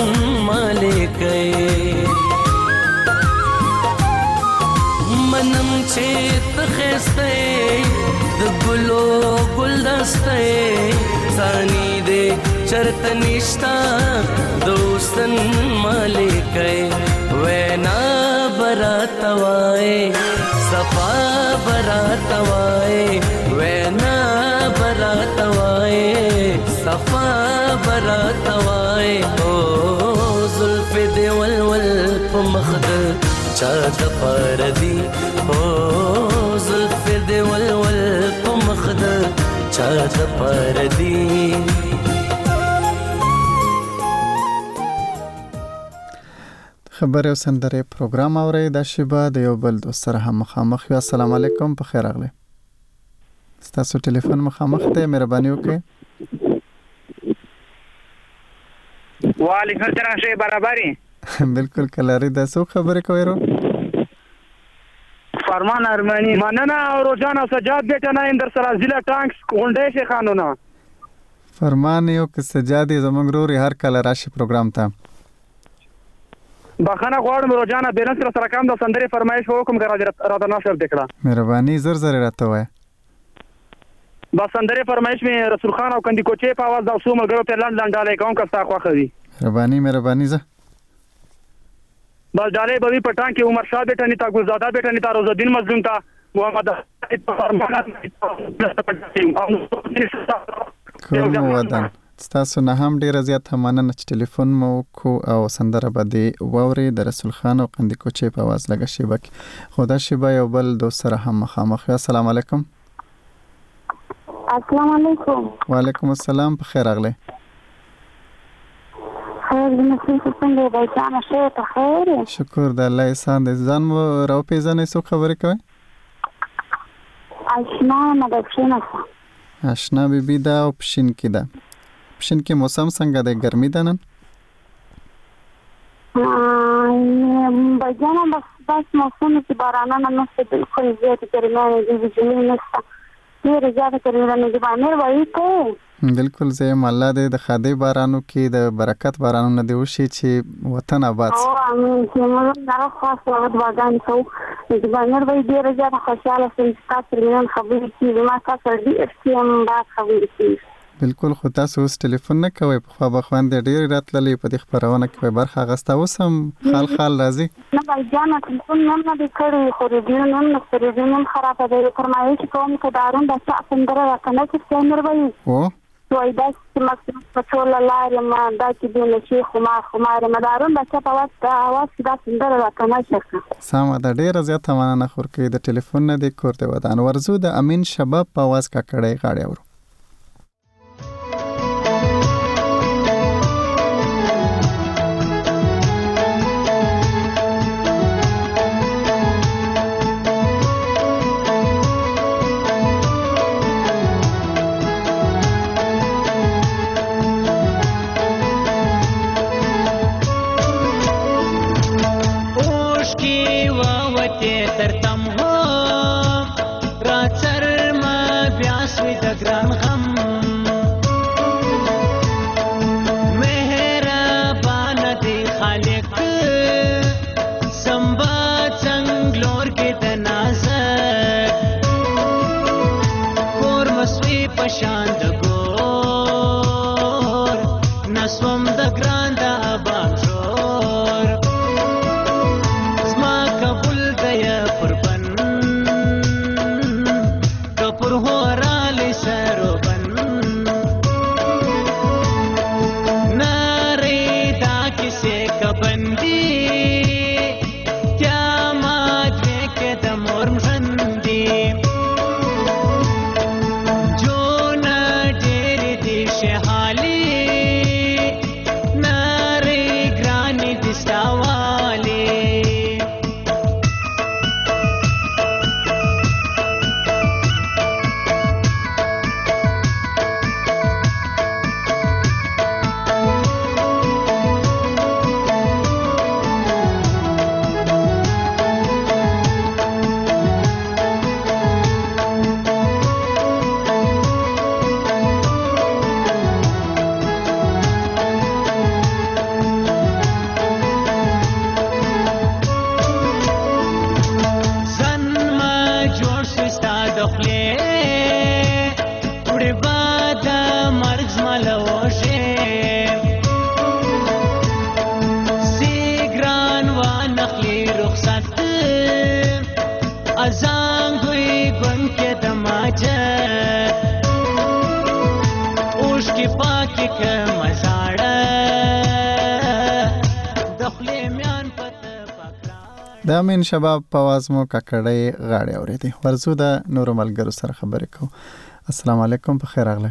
مالکې منم چې ته خسته د ګلو ګلدسته سانی دې چرته نشتا دوستن مالکې وینا برات وای صفا برات وای وینا برات وای صفا برات وای او زلف دی ولول په مخد چا د پردي او زلف دی ولول په مخد چا د پردي خبرې او سندرې پروګرام اورئ. دا شیبه د یو بل دوست سره هم مخامخ یو. السلام علیکم، په خیر راغلی. ستاسو ټلیفون مخامخ دی، مهرباني وکړئ. وعلیکم السلام، شی برابري بالکل کلاری. دا څوک خبرې کوي رو؟ فرمان ارمانی. مننه او روزانه سجاد بیٹه نه اندر سره ضلع ټانکس غونډې شي خانونه. فرمان یو که سجاد زمونږ روري هر کله راشي پروګرام ته. بخانه غواړم روزانه بیلنس سره سره کام د سندري فرمایش وکم غره را د نشر دکړه. مهرباني زر زر راته وای. با سندري فرمایش می رسول خان او کندي کوچي په आवाज د اوسو ملګرو په لند لند ډالې کوم کستا خو خوي. مهرباني مهرباني زه. بس ډالې بوي پټان کې عمر شاه بیٹه نیتا ګلزاده بیٹه نیتا روز الدین مظلوم تا محمد کوم ودان. ستاسو نه هم ډیره زیاته مننه چې ټلیفون مو کو او سندره باندې ووري د رسول خان او قندي کوچي په आवाज لګه شیبه کې. خدا شیبه یو بل دوست سره هم مخامخ. السلام علیکم. السلام علیکم. وعلیکم السلام، په خیر راغلی. خیر دې مسیح څنګه دی؟ ځان شه ته خیر. شکر د الله احسان دې. ځان مو راو پیژنې څو خبرې کوي؟ آشنا مدکشینه. آشنا بیبي دا او پښین کې ده. پښین کې موسم څنګه دی؟ ګرمي ده نن؟ بجانه بس بس موسم کې بارانونه نشته، بالکل زیاتې ګرمي دي، بجلی نشته، ډېر زیاته ګرمي دي. باندې وایي ته بالکل زه الله دې د خادي بارانو کې د برکت بارانونه دی وشي چې وطن آباد او امين چې موږ نه خاص وخت واغان ته د باندې وایي ډېر زیاته خوشاله سم تاسو لري خبرې چې ما تاسو دې ارتيام با خبرې چې بالکل. خو تاسو اوس ټلیفون نه کوئ، په خوا بخواندې ډېر راتللې په دې خبرونه کې برخه اخیسته. اوس هم خال خال راځي؟ نه بایجانه ټلیفون نه نه دی کړی، خو ریډیو نه نه ریډیو نه خرابه دی. فرمایي چې کوم کدارون د څه سندره راکنه چې څنګه وایي او وای دا چې مکتب په ټول لارې ما دا چې د نشي خمار خمار مدارون د څه په واسطه اواز دا سندره راکنه شکه. سمه ده، ډېره زیاته مننه. خور کې د ټلیفون نه دی کور ته ودان ورزو د امین شباب په आवाज کا کړي غاړي اورو. هم مهربان دی خالق سمبا څنګلور کې د نازک کور مسوي پشان د ګور نسوم د ګران د ابام جوړ زما قبول دی قربان کپور هورالی سروبن ناری دا کسی کبندی قیامت ویکه د مورم ژندی جون ډیری دی شحالی ناری ګرانی دستاوالی زن ما جوړ شو ستا د خولې وړې به د مرګ زما له وږې سی ګران وانخلي رخصت ازانګوی ګوند کې د ماجر اوښکې پاکې کړمه زاړه د خولې میان په د امین شباب په आवाज مو ککړې غاړې اورېدې. ورزو د نورو ملګرو سره خبرې کوو. السلام علیکم، په خیر راغلی.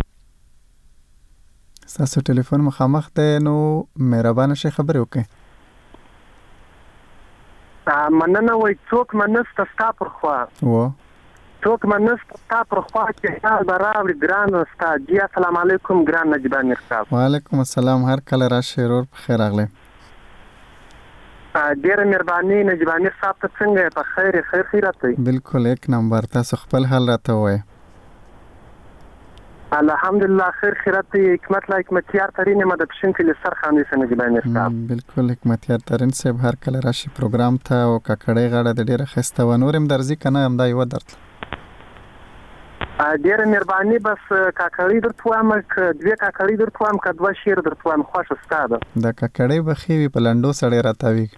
ستاسو ټلیفون مخامخ دی، نو مهربانه شئ خبرې وکړئ. مننه وای څوک منست ستا پر خوا و څوک منست ستا پر خوا چې حال به راوړي ګران ستا جی. السلام علیکم ګران نجیب امیر صاحب. وعلیکم السلام، هر کله راشئ ورور، په خیر راغلی. ډیره مهرباني نجیب امیر صاحب، ته څنګه یې؟ په خیر خیر خیرات دی؟ بالکل یک نمبر. تاسو خپل حال راته ووایئ. الحمدلله خیر خیرات دی. حکمت لا حکمتیار ترین یم د پښین کلي سرخاندې سه نجیب امیر صاحب. بالکل حکمتیار ترین صاحب، هر کله راشي پروګرام ته او ککړې غاړه د ډیره ښایسته وه. نور هم درځي که نه همدا یوه درتله؟ ډیره مهرباني. بس کاکړۍ درته وایم، که دوې کاکړۍ درته وایم، که دوه شعر درته وایم، خوښه ستا ده. د ککړۍ به ښې وي، په لنډو سړی راتاویږي.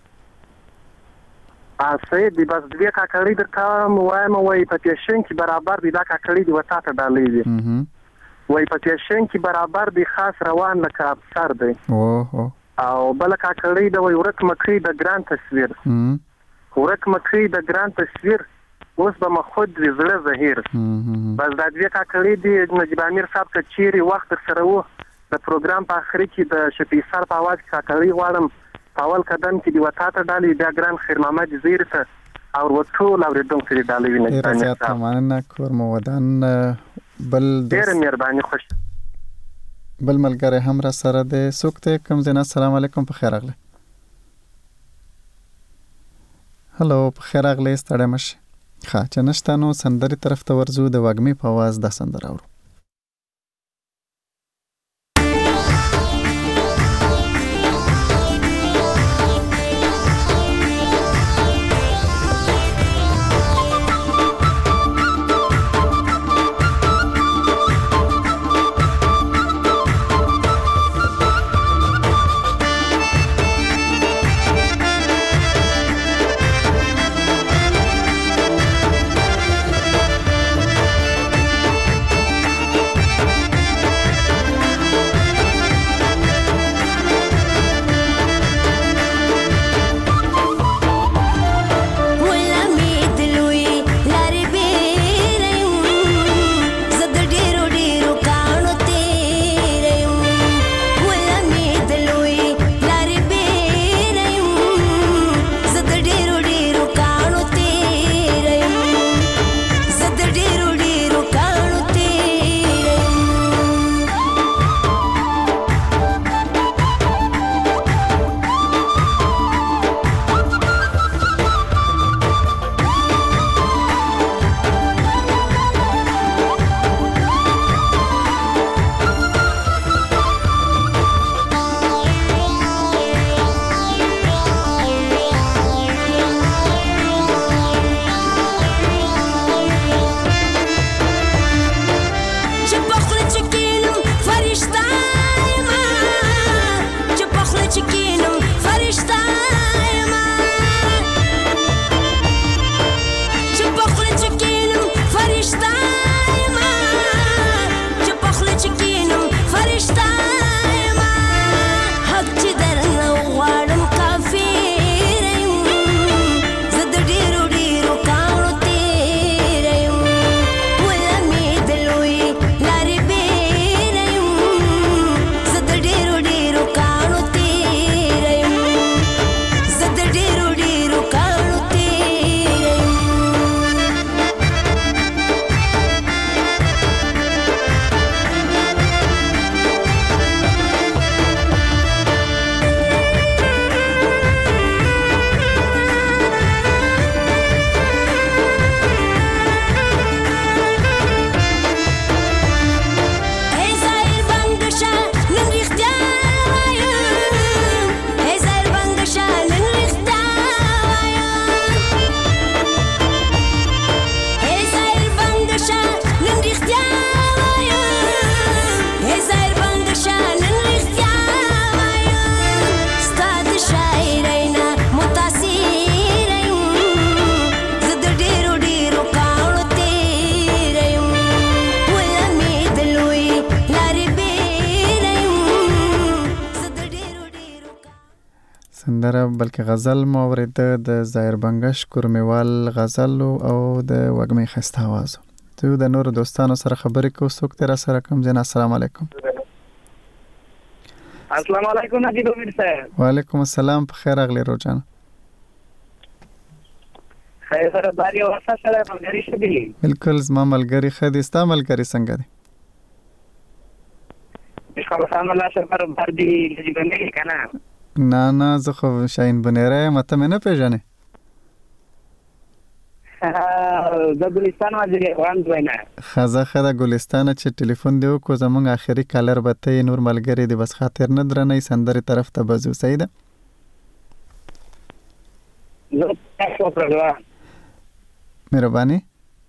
صحیح دی. بس دوې کاکړۍ درته وایم، وایي په پیشن کې برابر دی، دا کاکړۍ دي وتا ته ډالۍ دي. وایي په پیشن کې برابر دی، خاص روان لکه افسر دی. او بله کاکړۍ ده، وایي ورک مکۍ د ګران تصویر، ورک مکۍ د ګران تصویر، اوس به مخود وي زړه زهیر. بس دا دوې کاکړۍ دي نجیب امیر صاحب. که چیرې وخت در سره و د پروګرام په آخري کې د شفیع سر په اواز کې کاکړۍ غواړم، په اول قدم کې دی وتا ته ډالۍ، بیا ګران خیر محمد زیر ته او ټول اورېدونکو ته ډالۍ وي. ډېره زیاته مننه، کور مو ودان. بل ډېره مهرباني. خوش بل ملګری هم را سره دی. څوک دی؟ کوم ځای نه؟ السلام علیکم، په خیر راغلی. هلو، په خیر راغلی، ستړی مه شئ. ښه، چې نشته نو سندرې طرف ته ورځو. د وږمې په اواز دا سندره اورو. سندره بلکې غزل مو اوریده د ظاهر بنگش کورمیوال غزل او د وږمې خسته आवाज. ته د نور دوستانو سره خبرې کو څوک تر سره کوم جن. السلام علیکم. السلام علیکم نجیب امیر صاحب. وعلیکم السلام. په خیر اغلی روزان. خیر سره باري او تاسو سره ملګری شدي. بالکل زما ملګری خدي ستا ملګری څنګه دي؟ ښه سلام الله سره پر باندې نجیب امیر کنه. نه نه زه خو شاین بنیره مته مې نه پیژنې. د ګلستان وزیر روان دوینه خزه خدا ګلستان چې ټلیفون دیو کو زمونږ اخیری کالر بته نور ملګری دی بس خاطر نه درنې سندري طرف ته بزو سیده. زه تاسو پروا مهرباني.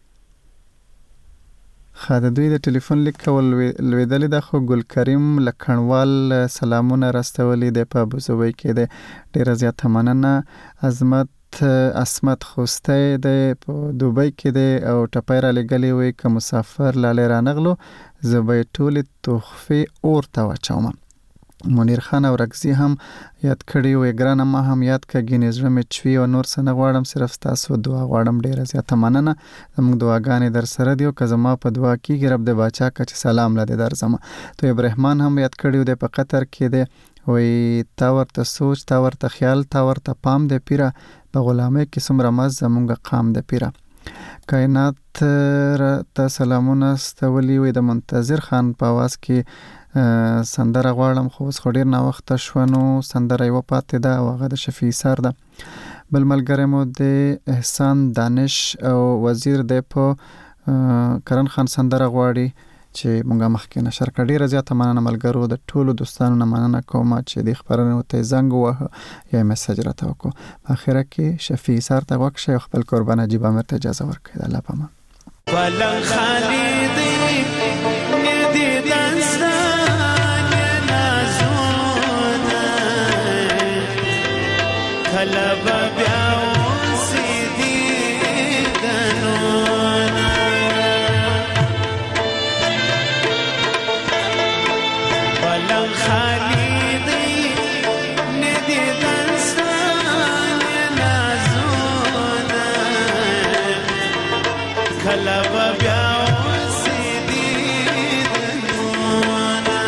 خاطر دوی د ټلیفون لیک کول لویدل د خو ګل کریم لکھنوال سلامونه راستولې د په بوزوي کې د ډیر زیات مننه. عظمت اسمت خوسته د دوبۍ کې د او ټپایرا لګلې وي که مسافر لاله رانغلو زبې ټول توخفه اور تا وچوم. منیر خان او رگزی هم یاد کړی وي ګرانه ما هم یاد کګی نظر مې چوي او نور سن غواړم صرف تاسو دعا غواړم. ډیره زیاته مننه. زموږ دعاګانې در سره دی او که زما په دعا کې رب د باچا کچ سلام لده در زما. تو ابراهیم هم یاد کړی دی په قطر کې دی وي تا ورته سوچ تا ورته خیال تا ورته پام دی پیرا په غلامه کې سمره مز زمونږ قام د پیرا. کائنات ته سلامونه استولی وي د منتظر خان په आवाज کې سندره غواړم خو اوس ډیر نه وخت شونو سندره یو پاتې ده او هغه د شفیع سر ده. بل ملګری مو د احسان دانش او وزیر د په کرن خان سندره غواړي چې مونږه مخکې نشر کړي. ډیره زیاته مننه ملګرو د ټولو دوستانو نه مننه کوم چې د خبرونو ته زنګ وه یا میسج راته وکړو. په اخره کې شفیع سر ته وکړئ خپل قربان نجیب امیر ته اجازه ورکړئ. الله پامان. ولن خالدی ندی دستان نازونه کلب بیاون سیدی دنونه ولن خالدی ندی دستان نازونه کلب بیاون سیدی دنونه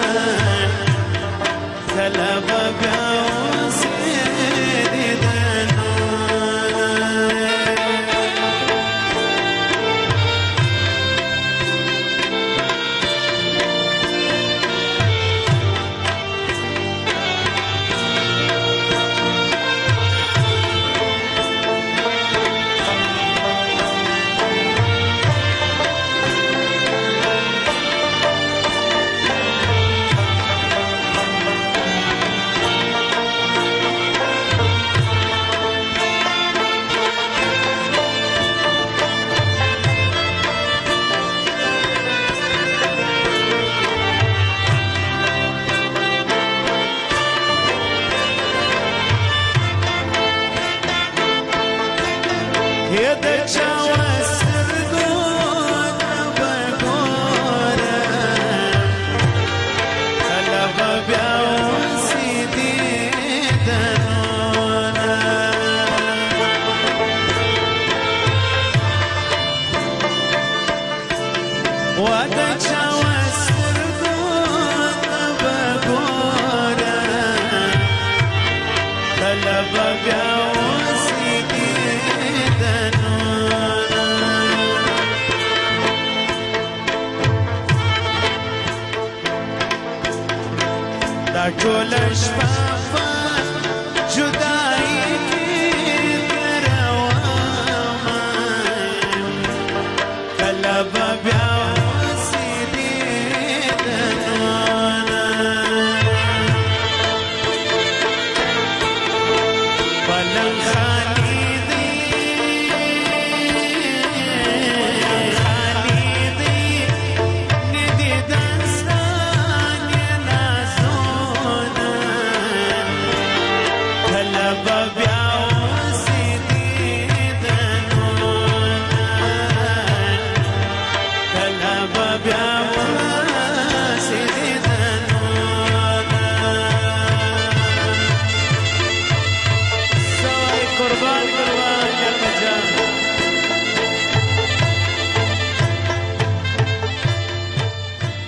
کلب بیاون سیدی دنونه. ټول شپه